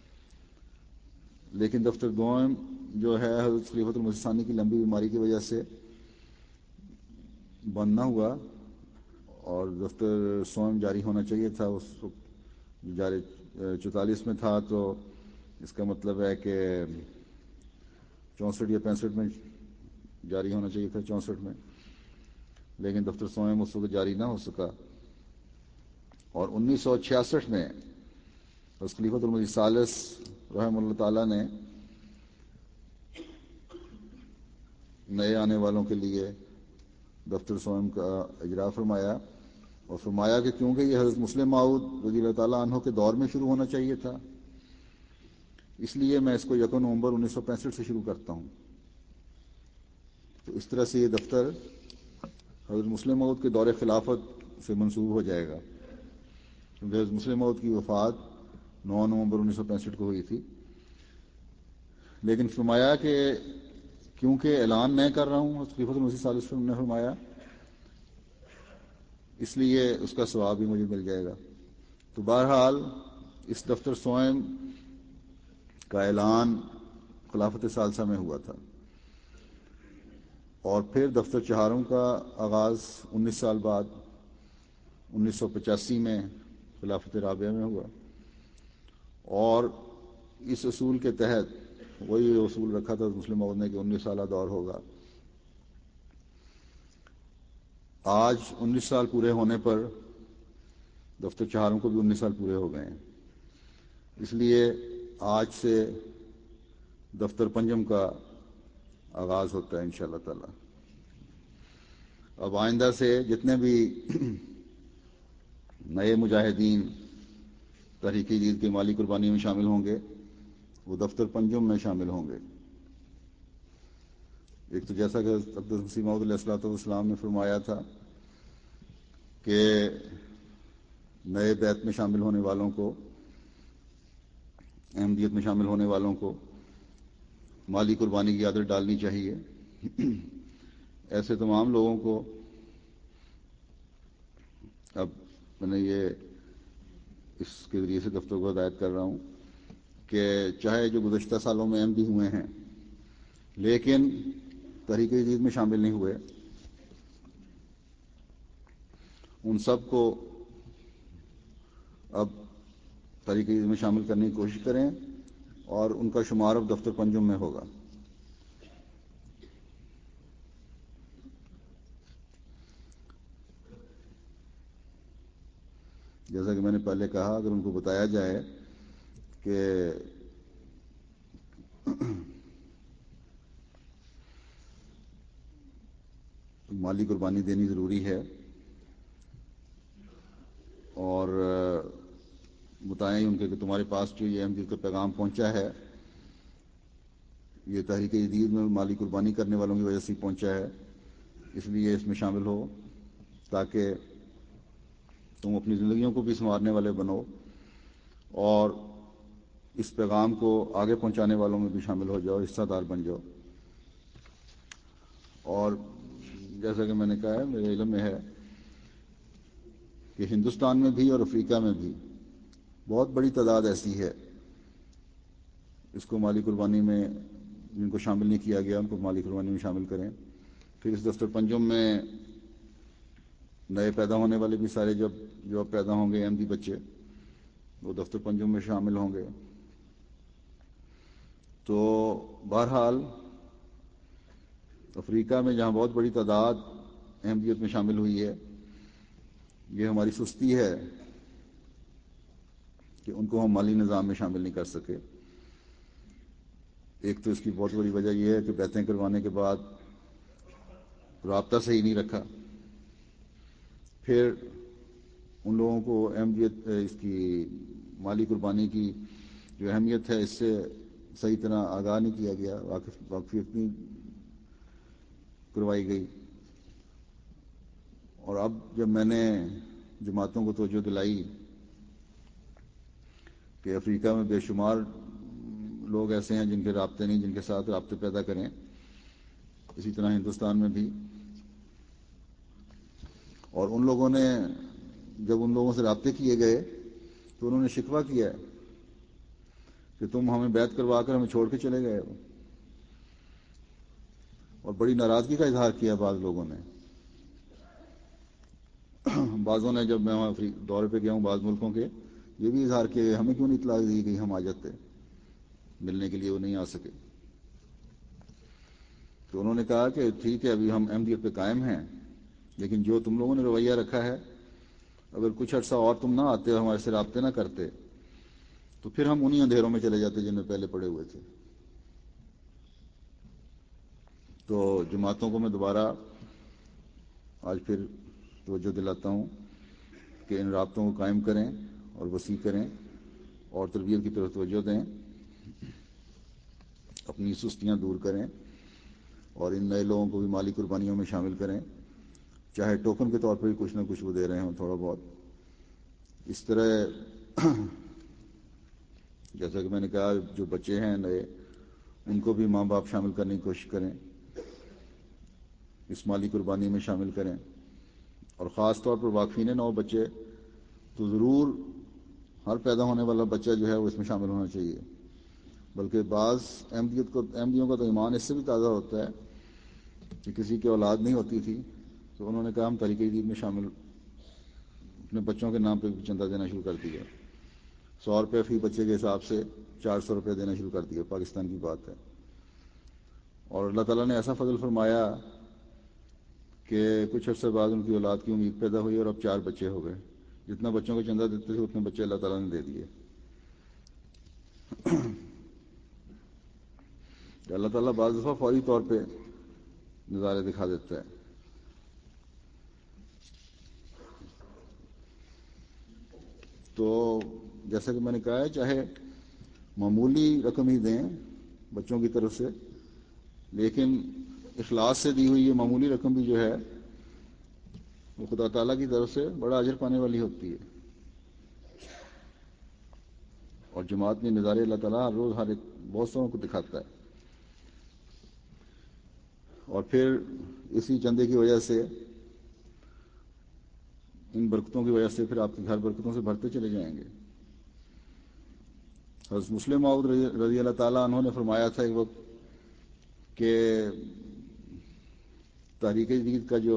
لیکن دفتر دوم جو ہے حضرت خلیفۃ المسیح ثانی کی لمبی بیماری کی وجہ سے بند نہ ہوا، اور دفتر سوم جاری ہونا چاہیے تھا اس وقت، جاری 44 میں تھا، تو اس کا مطلب ہے کہ 64 یا 65 میں جاری ہونا چاہیے تھا، 64 میں، لیکن دفتر سوم اس وقت جاری نہ ہو سکا، اور 1966 میں خلیفۃ المسیح ثالث رحمہ اللہ تعالیٰ نے نئے آنے والوں کے لیے دفتر سوم کا اجرا فرمایا، اور فرمایا کہ کیونکہ یہ حضرت مسلم موعود رضی اللہ تعالیٰ عنہ کے دور میں شروع ہونا چاہیے تھا، اس لیے میں اس کو 1 نومبر 1965 سے شروع کرتا ہوں۔ تو اس طرح سے یہ دفتر حضرت مسلم موعود کے دور خلافت سے منسوب ہو جائے گا، کیونکہ حضرت مسلم موعود کی وفات 9 نومبر 1965 کو ہوئی تھی. لیکن فرمایا کہ کیونکہ اعلان میں کر رہا ہوں، خلیفۃ المسیح صلی اللہ علیہ وسلم نے فرمایا، اس لیے اس کا ثواب بھی مجھے مل جائے گا. تو بہرحال اس دفتر سوئم کا اعلان خلافت ثالثہ میں ہوا تھا، اور پھر دفتر چہارم کا آغاز 19 سال بعد 1985 میں خلافت رابعہ میں ہوا. اور اس اصول کے تحت وہی اصول رکھا تھا مسلم عورت نے کہ 19 سالہ دور ہوگا. آج 19 سال پورے ہونے پر دفتر چہارم کو بھی 19 سال پورے ہو گئے ہیں. اس لیے آج سے دفتر پنجم کا آغاز ہوتا ہے انشاءاللہ تعالی. اب آئندہ سے جتنے بھی نئے مجاہدین تحریک جدید کی مالی قربانی میں شامل ہوں گے وہ دفتر پنجم میں شامل ہوں گے. ایک تو جیسا کہ حضرت مسیح موعود علیہ الصلوۃ والسلام نے فرمایا تھا کہ نئے بیت میں شامل ہونے والوں کو، احمدیت میں شامل ہونے والوں کو مالی قربانی کی عادت ڈالنی چاہیے. ایسے تمام لوگوں کو اب میں نے یہ اس کے ذریعے سے دفتر کو ہدایت کر رہا ہوں کہ چاہے جو گزشتہ سالوں میں احمدی ہوئے ہیں لیکن تحریک جدید میں شامل نہیں ہوئے، ان سب کو اب تحریک جدید میں شامل کرنے کی کوشش کریں، اور ان کا شمار اب دفتر پنجم میں ہوگا. جیسا کہ میں نے پہلے کہا، اگر ان کو بتایا جائے کہ مالی قربانی دینی ضروری ہے، اور بتائیں ان کے کہ تمہارے پاس جو یہ احمدیت کا پیغام پہنچا ہے یہ تحریک جدید میں مالی قربانی کرنے والوں کی وجہ سے پہنچا ہے، اس لیے اس میں شامل ہو تاکہ تم اپنی زندگیوں کو بھی سنوارنے والے بنو اور اس پیغام کو آگے پہنچانے والوں میں بھی شامل ہو جاؤ، حصہ دار بن جاؤ. اور جیسا کہ میں نے کہا ہے، میرے علم میں ہے کہ ہندوستان میں بھی اور افریقہ میں بھی بہت بڑی تعداد ایسی ہے اس کو مالی قربانی میں، جن کو شامل نہیں کیا گیا ان کو مالی قربانی میں شامل کریں. پھر اس دفتر پنجم میں نئے پیدا ہونے والے بھی سارے جو اب پیدا ہوں گے احمدی بچے وہ دفتر پنجم میں شامل ہوں گے. تو بہرحال افریقہ میں جہاں بہت بڑی تعداد احمدیت میں شامل ہوئی ہے، یہ ہماری سستی ہے کہ ان کو ہم مالی نظام میں شامل نہیں کر سکے. ایک تو اس کی بہت بڑی وجہ یہ ہے کہ بیعتیں کروانے کے بعد رابطہ صحیح نہیں رکھا. پھر ان لوگوں کو اہمیت اس کی مالی قربانی کی جو اہمیت ہے اس سے صحیح طرح آگاہ نہیں کیا گیا، واقفیت نہیں کروائی گئی. اور اب جب میں نے جماعتوں کو توجہ دلائی کہ افریقہ میں بے شمار لوگ ایسے ہیں جن کے رابطے نہیں، جن کے ساتھ رابطے پیدا کریں، اسی طرح ہندوستان میں بھی. اور ان لوگوں نے جب ان لوگوں سے رابطے کیے گئے تو انہوں نے شکوہ کیا کہ تم ہمیں بیعت کروا کر ہمیں چھوڑ کے چلے گئے ہو، اور بڑی ناراضگی کا اظہار کیا بعض لوگوں نے. بعضوں نے، جب میں وہاں دورے پہ گیا ہوں بعض ملکوں کے، یہ بھی اظہار کیا کہ ہمیں کیوں نہیں اطلاع دی گئی، ہم آ جاتے، ملنے کے لیے وہ نہیں آ سکے. تو انہوں نے کہا کہ ٹھیک ہے ابھی ہم احمدیت پہ قائم ہیں، لیکن جو تم لوگوں نے رویہ رکھا ہے، اگر کچھ عرصہ اور تم نہ آتے اور ہمارے سے رابطے نہ کرتے تو پھر ہم انہی اندھیروں میں چلے جاتے جن میں پہلے پڑے ہوئے تھے. تو جماعتوں کو میں دوبارہ آج پھر توجہ دلاتا ہوں کہ ان رابطوں کو قائم کریں اور وسیع کریں اور تربیت کی طرف توجہ دیں، اپنی سستیاں دور کریں اور ان نئے لوگوں کو بھی مالی قربانیوں میں شامل کریں، چاہے ٹوکن کے طور پر ہی کچھ نہ کچھ وہ دے رہے ہوں تھوڑا بہت. اس طرح جیسا کہ میں نے کہا جو بچے ہیں نئے ان کو بھی ماں باپ شامل کرنے کی کوشش کریں، اس مالی قربانی میں شامل کریں، اور خاص طور پر واقفین نو بچے تو ضرور ہر پیدا ہونے والا بچہ جو ہے وہ اس میں شامل ہونا چاہیے، بلکہ بعض احمدیوں کا تو ایمان اس سے بھی تازہ ہوتا ہے کہ کسی کی اولاد نہیں ہوتی تھی تو انہوں نے کہا ہم تحریک جدید میں شامل اپنے بچوں کے نام پہ چندہ دینا شروع کر دیا، 100 روپے فی بچے کے حساب سے 400 روپے دینا شروع کر دیا، پاکستان کی بات ہے۔ اور اللہ تعالیٰ نے ایسا فضل فرمایا کہ کچھ عرصے بعد ان کی اولاد کی امید پیدا ہوئی اور اب 4 بچے ہو گئے، جتنا بچوں کو چندہ دیتے تھے اتنے بچے اللہ تعالیٰ نے دے دیے۔ اللہ تعالیٰ بعض دفعہ فوری طور پہ نظارے دکھا دیتا ہے۔ تو جیسا کہ میں نے کہا ہے چاہے معمولی رقم ہی دیں بچوں کی طرف سے، لیکن اخلاص سے دی ہوئی یہ معمولی رقم بھی جو ہے وہ خدا تعالیٰ کی طرف سے بڑا اجر پانے والی ہوتی ہے۔ اور جماعت میں نظارے اللہ تعالیٰ ہر روز ہر ایک بہت ساروں کو دکھاتا ہے، اور پھر اسی چندے کی وجہ سے، ان برکتوں کی وجہ سے پھر آپ کے گھر برکتوں سے بھرتے چلے جائیں گے۔ حضرت مسلم موعود رضی اللہ تعالیٰ عنہ نے فرمایا تھا ایک وقت کہ تحریک جدید کا جو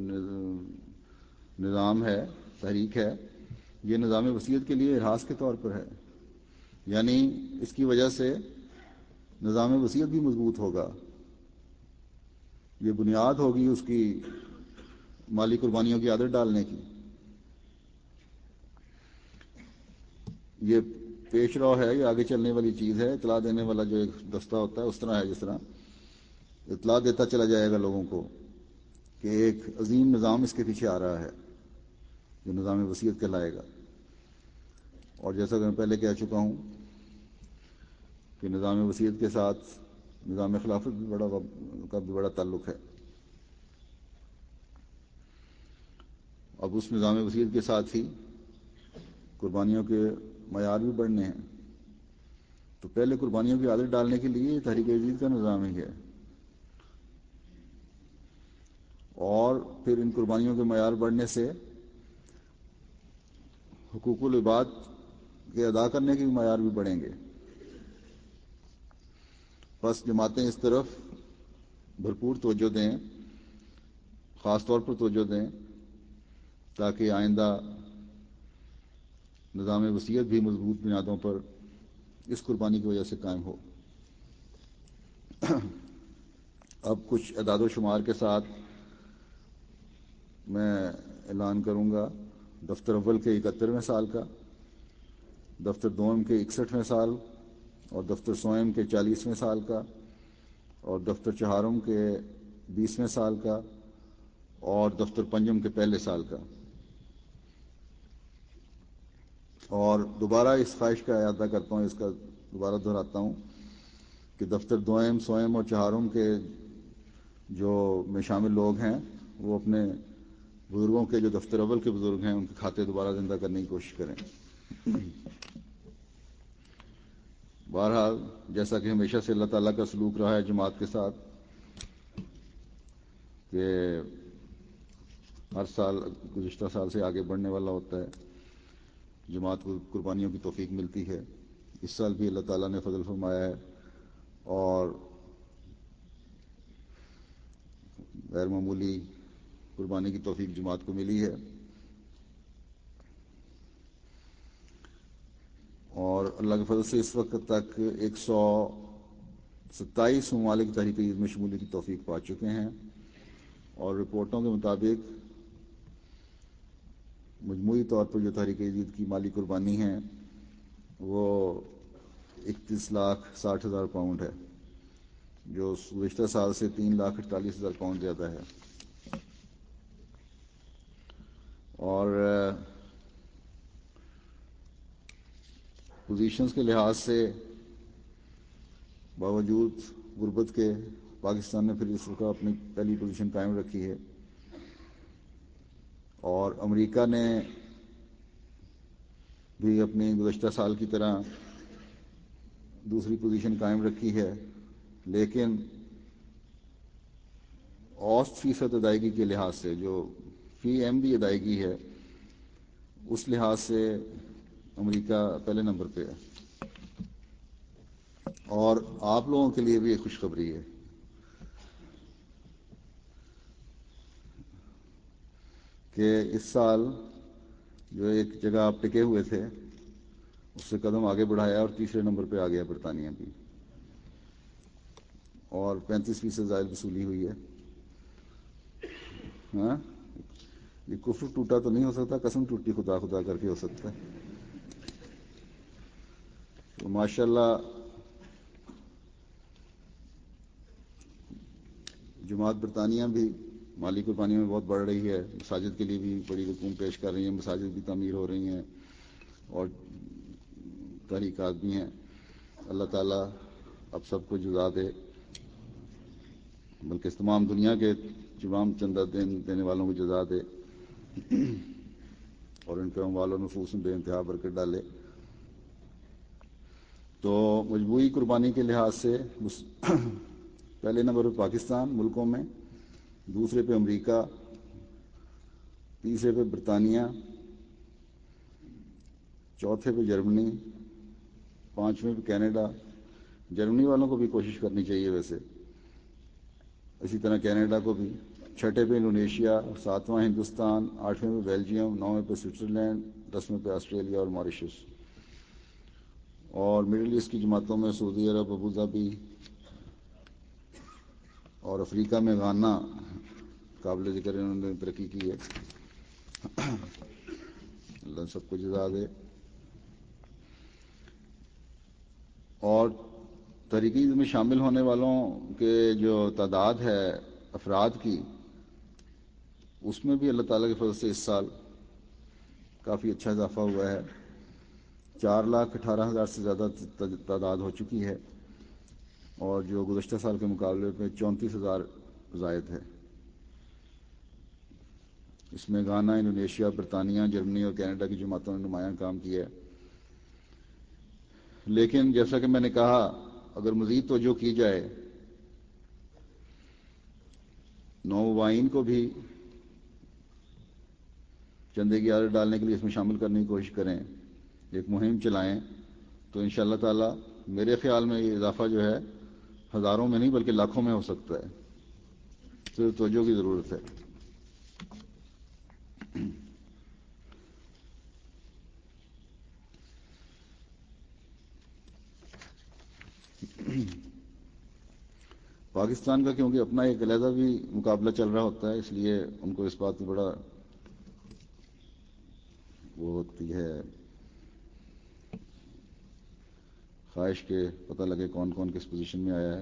نظام ہے، تحریک ہے، یہ نظام وصیت کے لیے ارہاس کے طور پر ہے، یعنی اس کی وجہ سے نظام وصیت بھی مضبوط ہوگا، یہ بنیاد ہوگی اس کی مالی قربانیوں کی عادت ڈالنے کی۔ یہ پیش رو ہے، یہ آگے چلنے والی چیز ہے، اطلاع دینے والا جو ایک دستہ ہوتا ہے اس طرح ہے، جس طرح اطلاع دیتا چلا جائے گا لوگوں کو کہ ایک عظیم نظام اس کے پیچھے آ رہا ہے جو نظام وصیت کہلائے گا۔ اور جیسا کہ میں پہلے کہہ چکا ہوں کہ نظام وصیت کے ساتھ نظام خلافت بھی بڑا تعلق ہے۔ اب اس نظام وصیت کے ساتھ ہی قربانیوں کے معیار بھی بڑھنے ہیں، تو پہلے قربانیوں کی عادت ڈالنے کے لیے تحریک جدید کا نظام ہی ہے، اور پھر ان قربانیوں کے معیار بڑھنے سے حقوق العباد کے ادا کرنے کے معیار بھی بڑھیں گے۔ بس جماعتیں اس طرف بھرپور توجہ دیں، خاص طور پر توجہ دیں، تاکہ آئندہ نظام وصیت بھی مضبوط بنیادوں پر اس قربانی کی وجہ سے قائم ہو۔ اب کچھ اعداد و شمار کے ساتھ میں اعلان کروں گا۔ دفتر اول کے 71ویں سال کا، دفتر دوم کے 61ویں سال، اور دفتر سوئم کے 40ویں سال کا، اور دفتر چہارم کے 20ویں سال کا، اور دفتر پنجم کے پہلے سال کا۔ اور دوبارہ اس خواہش کا اعادہ کرتا ہوں، اس کا دوبارہ دہراتا ہوں کہ دفتر دوئم، سوئم اور چہارم کے جو میں شامل لوگ ہیں وہ اپنے بزرگوں کے جو دفتر اول کے بزرگ ہیں ان کے کھاتے دوبارہ زندہ کرنے کی کوشش کریں۔ بہرحال جیسا کہ ہمیشہ سے اللہ تعالیٰ کا سلوک رہا ہے جماعت کے ساتھ کہ ہر سال گزشتہ سال سے آگے بڑھنے والا ہوتا ہے، جماعت کو قربانیوں کی توفیق ملتی ہے۔ اس سال بھی اللہ تعالیٰ نے فضل فرمایا ہے اور غیر معمولی قربانی کی توفیق جماعت کو ملی ہے، اور اللہ کے فضل سے اس وقت تک 127 ممالک تحریک جدید میں شمولیت کی توفیق پا چکے ہیں، اور رپورٹوں کے مطابق مجموعی طور پر جو تحریک جدید کی مالی قربانی ہے وہ 31,60,000 پاؤنڈ ہے، جو گزشتہ سال سے 3,48,000 پاؤنڈ زیادہ ہے۔ اور پوزیشنز کے لحاظ سے باوجود غربت کے پاکستان نے پھر اس وقت اپنی پہلی پوزیشن قائم رکھی ہے، اور امریکہ نے بھی اپنی گزشتہ سال کی طرح دوسری پوزیشن قائم رکھی ہے، لیکن اوسط فیصد ادائیگی کے لحاظ سے جو فی ایم بھی ادائیگی ہے اس لحاظ سے امریکہ پہلے نمبر پہ ہے۔ اور آپ لوگوں کے لیے بھی ایک خوشخبری ہے کہ اس سال جو ایک جگہ آپ ٹکے ہوئے تھے اس سے قدم آگے بڑھایا اور تیسرے نمبر پہ آ گیا برطانیہ بھی، اور 35% زائد وصولی ہوئی ہے۔ ہاں، یہ کفر ٹوٹا تو نہیں ہو سکتا، قسم ٹوٹی خدا خدا کر کے ہو سکتا ہے۔ تو ماشاءاللہ جماعت برطانیہ بھی مالی قربانیوں میں بہت بڑھ رہی ہے، مساجد کے لیے بھی بڑی رقوم پیش کر رہی ہیں، مساجد بھی تعمیر ہو رہی ہیں اور تحریکات بھی ہیں۔ اللہ تعالیٰ اب سب کو جزا دے، بلکہ تمام دنیا کے تمام چندہ دینے والوں کو جزا دے اور ان کے اموال و نفوس میں بے انتہا برکت ڈالے۔ تو مجموعی قربانی کے لحاظ سے پہلے نمبر پہ پاکستان ملکوں میں، دوسرے پہ امریکہ، تیسرے پہ برطانیہ، چوتھے پہ جرمنی، پانچویں پہ کینیڈا۔ جرمنی والوں کو بھی کوشش کرنی چاہیے ویسے، اسی طرح کینیڈا کو بھی۔ چھٹے پہ انڈونیشیا، ساتواں ہندوستان، آٹھویں پہ بیلجیم، نویں پہ سوئٹزرلینڈ، 10ویں پہ آسٹریلیا اور ماریشس۔ اور مڈل ایسٹ کی جماعتوں میں سعودی عرب، ابوظہبی اور افریقہ میں غانا قابل ذکر انہوں نے ترقی کی ہے۔ اللہ سب کو جزا دے۔ اور تحریک میں شامل ہونے والوں کے جو تعداد ہے افراد کی، اس میں بھی اللہ تعالیٰ کے فضل سے اس سال کافی اچھا اضافہ ہوا ہے۔ 4,18,000 سے زیادہ تعداد ہو چکی ہے، اور جو گزشتہ سال کے مقابلے میں 34,000 زائد ہے۔ اس میں غانا، انڈونیشیا، برطانیہ، جرمنی اور کینیڈا کی جماعتوں نے نمایاں کام کیا ہے۔ لیکن جیسا کہ میں نے کہا، اگر مزید توجہ کی جائے، نومبائن کو بھی چندے کی عادت ڈالنے کے لیے اس میں شامل کرنے کی کوشش کریں، ایک مہم چلائیں، تو ان شاء اللہ تعالیٰ میرے خیال میں یہ اضافہ جو ہے ہزاروں میں نہیں بلکہ لاکھوں میں ہو سکتا ہے۔ صرف توجہ کی ضرورت ہے۔ پاکستان کا کیونکہ اپنا ایک علیحدہ بھی مقابلہ چل رہا ہوتا ہے، اس لیے ان کو اس بات میں بڑا وہ ہوتی ہے خواہش کہ پتہ لگے کون کون کس پوزیشن میں آیا ہے۔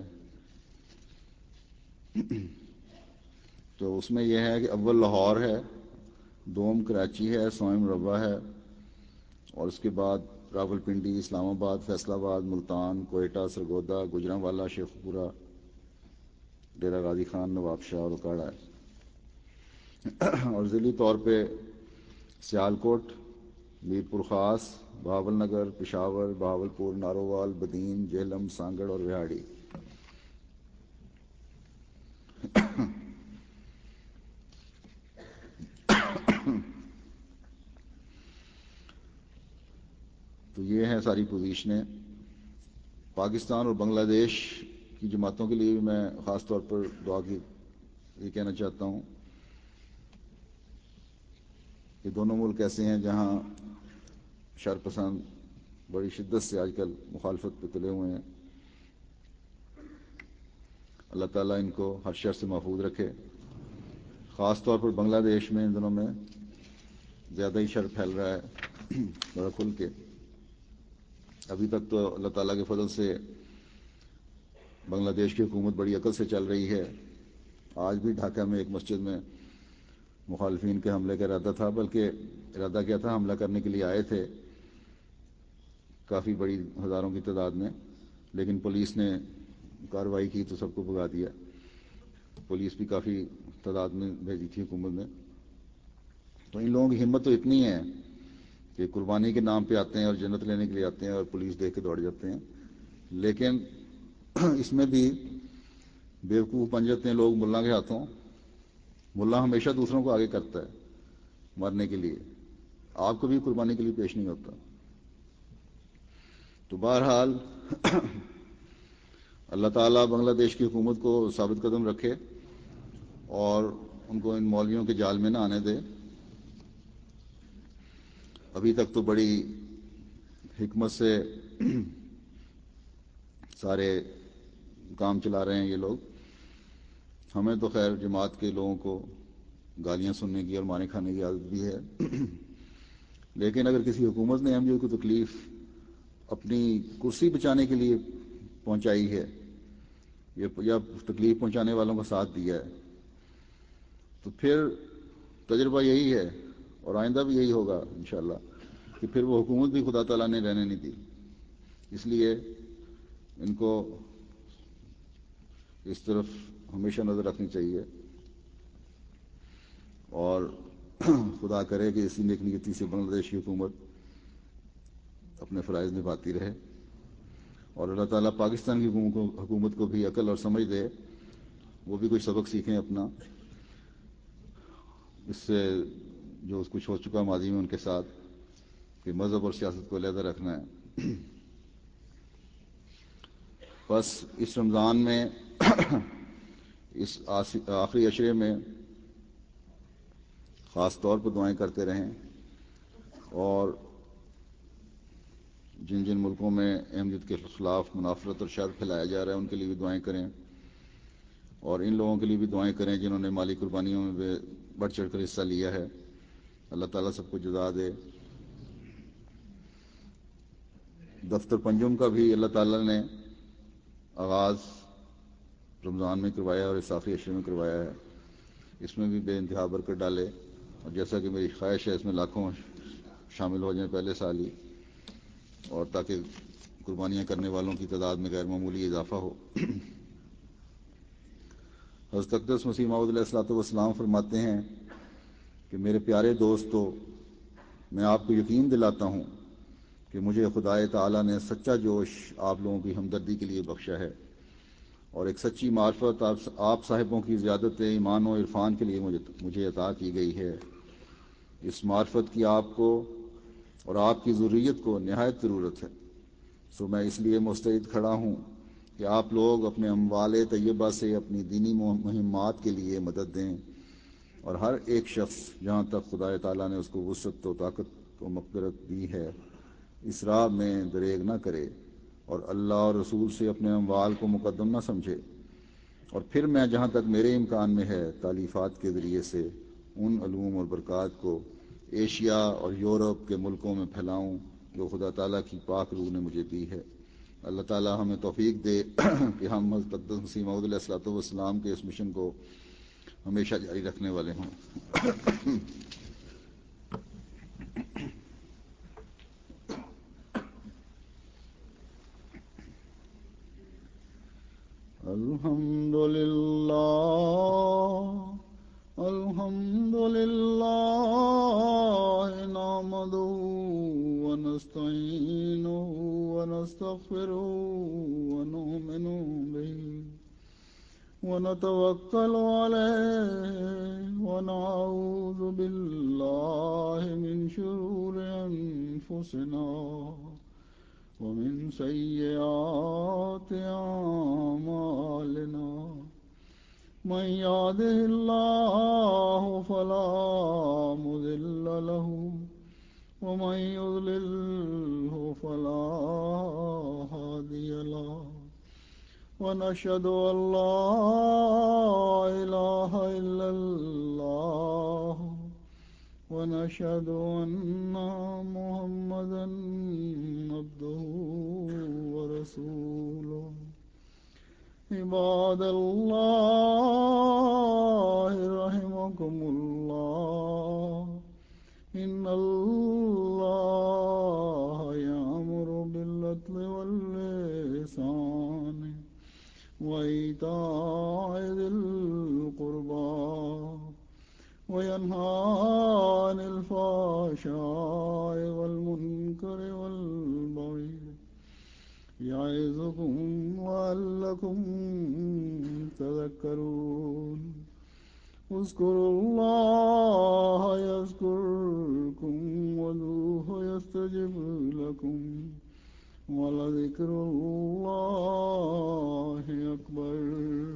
تو اس میں یہ ہے کہ اول لاہور ہے، دوم کراچی ہے، سوئم مربع ہے، اور اس کے بعد راولپنڈی، اسلام آباد، فیصل آباد، ملتان، کوئٹہ، سرگودا، گوجرانوالہ، شیخوپورہ، ڈیرہ غازی خان، نواب شاہ اور اکاڑا ہے۔ اور ضلعی طور پہ سیالکوٹ، میرپور خاص، بہاول نگر، پشاور، بہاولپور، نارووال، بدین، جہلم، سانگڑ اور وہاڑی۔ تو یہ ہیں ساری پوزیشنیں۔ پاکستان اور بنگلہ دیش کی جماعتوں کے لیے بھی میں خاص طور پر دعا کی یہ کہنا چاہتا ہوں کہ دونوں ملک ایسے ہیں جہاں شر پسند بڑی شدت سے آج کل مخالفت پہ تلے ہوئے ہیں۔ اللہ تعالیٰ ان کو ہر شر سے محفوظ رکھے۔ خاص طور پر بنگلہ دیش میں ان دنوں میں زیادہ ہی شر پھیل رہا ہے بڑا کھل کے۔ ابھی تک تو اللہ تعالیٰ کے فضل سے بنگلہ دیش کی حکومت بڑی عقل سے چل رہی ہے۔ آج بھی ڈھاکہ میں ایک مسجد میں مخالفین کے حملے کا ارادہ تھا، بلکہ ارادہ کیا تھا، حملہ کرنے کے لیے آئے تھے کافی بڑی ہزاروں کی تعداد میں، لیکن پولیس نے کارروائی کی تو سب کو بھگا دیا۔ پولیس بھی کافی تعداد میں بھیجی تھی حکومت نے۔ تو ان لوگوں کی ہمت تو اتنی ہے کہ قربانی کے نام پہ آتے ہیں اور جنت لینے کے لیے آتے ہیں اور پولیس دیکھ کے دوڑ جاتے ہیں۔ لیکن اس میں بھی بیوقوف بن جاتے ہیں لوگ ملا کے ہاتھوں. ملا ہمیشہ دوسروں کو آگے کرتا ہے مرنے کے لیے، آپ کو بھی قربانی کے لیے پیش نہیں ہوتا. تو بہرحال اللہ تعالیٰ بنگلہ دیش کی حکومت کو ثابت قدم رکھے اور ان کو ان مولویوں کے جال میں نہ آنے دے. ابھی تک تو بڑی حکمت سے سارے کام چلا رہے ہیں یہ لوگ. ہمیں تو خیر جماعت کے لوگوں کو گالیاں سننے کی اور مانے کھانے کی عادت بھی ہے، لیکن اگر کسی حکومت نے احمدیوں کو تکلیف اپنی کرسی بچانے کے لیے پہنچائی ہے یا تکلیف پہنچانے والوں کا ساتھ دیا ہے، تو پھر تجربہ یہی ہے اور آئندہ بھی یہی ہوگا انشاءاللہ کہ پھر وہ حکومت بھی خدا تعالیٰ نے رہنے نہیں دی. اس لیے ان کو اس طرف ہمیشہ نظر رکھنی چاہیے اور خدا کرے کہ اسی نیک نیتی سے بنگلہ دیش کی حکومت اپنے فرائض نبھاتی رہے اور اللہ تعالیٰ پاکستان کی حکومت کو بھی عقل اور سمجھ دے، وہ بھی کوئی سبق سیکھیں اپنا اس سے جو کچھ ہو چکا ماضی میں ان کے ساتھ کہ مذہب اور سیاست کو علیحدہ رکھنا ہے. بس اس رمضان میں اس آخری عشرے میں خاص طور پر دعائیں کرتے رہیں اور جن جن ملکوں میں احمدیت کے خلاف منافرت اور شر پھیلایا جا رہا ہے ان کے لیے بھی دعائیں کریں اور ان لوگوں کے لیے بھی دعائیں کریں جنہوں نے مالی قربانیوں میں بڑھ چڑھ کر حصہ لیا ہے. اللہ تعالیٰ سب کو جزا دے. دفتر پنجم کا بھی اللہ تعالیٰ نے آغاز رمضان میں کروایا اور اس آخری عشرے میں کروایا ہے. اس میں بھی بے انتہا برکت ڈالے اور جیسا کہ میری خواہش ہے اس میں لاکھوں شامل ہو جائیں پہلے سال ہی، اور تاکہ قربانیاں کرنے والوں کی تعداد میں غیر معمولی اضافہ ہو. حضرت اقدس مسیح موعود علیہ الصلوۃ والسلام فرماتے ہیں کہ میرے پیارے دوستو، میں آپ کو یقین دلاتا ہوں کہ مجھے خدائے تعالیٰ نے سچا جوش آپ لوگوں کی ہمدردی کے لیے بخشا ہے اور ایک سچی معرفت آپ صاحبوں کی زیادت ایمان و عرفان کے لیے مجھے عطا کی گئی ہے. اس معرفت کی آپ کو اور آپ کی ذریت کو نہایت ضرورت ہے. سو میں اس لیے مستعد کھڑا ہوں کہ آپ لوگ اپنے اموال طیبہ سے اپنی دینی مہمات کے لیے مدد دیں اور ہر ایک شخص جہاں تک خدا تعالیٰ نے اس کو وسعت و طاقت و مقدرت دی ہے اس راہ میں دریغ نہ کرے اور اللہ اور رسول سے اپنے اموال کو مقدم نہ سمجھے. اور پھر میں جہاں تک میرے امکان میں ہے تالیفات کے ذریعے سے ان علوم اور برکات کو ایشیا اور یورپ کے ملکوں میں پھیلاؤں جو خدا تعالیٰ کی پاک روح نے مجھے دی ہے. اللہ تعالیٰ ہمیں توفیق دے کہ ہم حضرت اقدس مسیح موعود علیہ الصلوۃ والسلام کے اس مشن کو ہمیشہ جاری رکھنے والے ہوں. الحمد لله نحمده ونستعينه ونستغفره ونؤمن به ونتوكل عليه ونعوذ بالله من شرور أنفسنا ومن سيئات أعمالنا. من يهده الله فلا مضل له ومن يضلله فلا هادي له. ونشهد أن لا إله إلا الله ونشهد أن محمدا عبده ورسوله. عباد الله رحمكم الله، إن الله يأمر بالعدل والإحسان وإيتاء ذي القربى وينهى عن الفحشاء والمنكر والبغي يعظكم لعلكم تذكرون اذكروا الله يذكركم وادعوه يستجب لكم ولذكر الله أكبر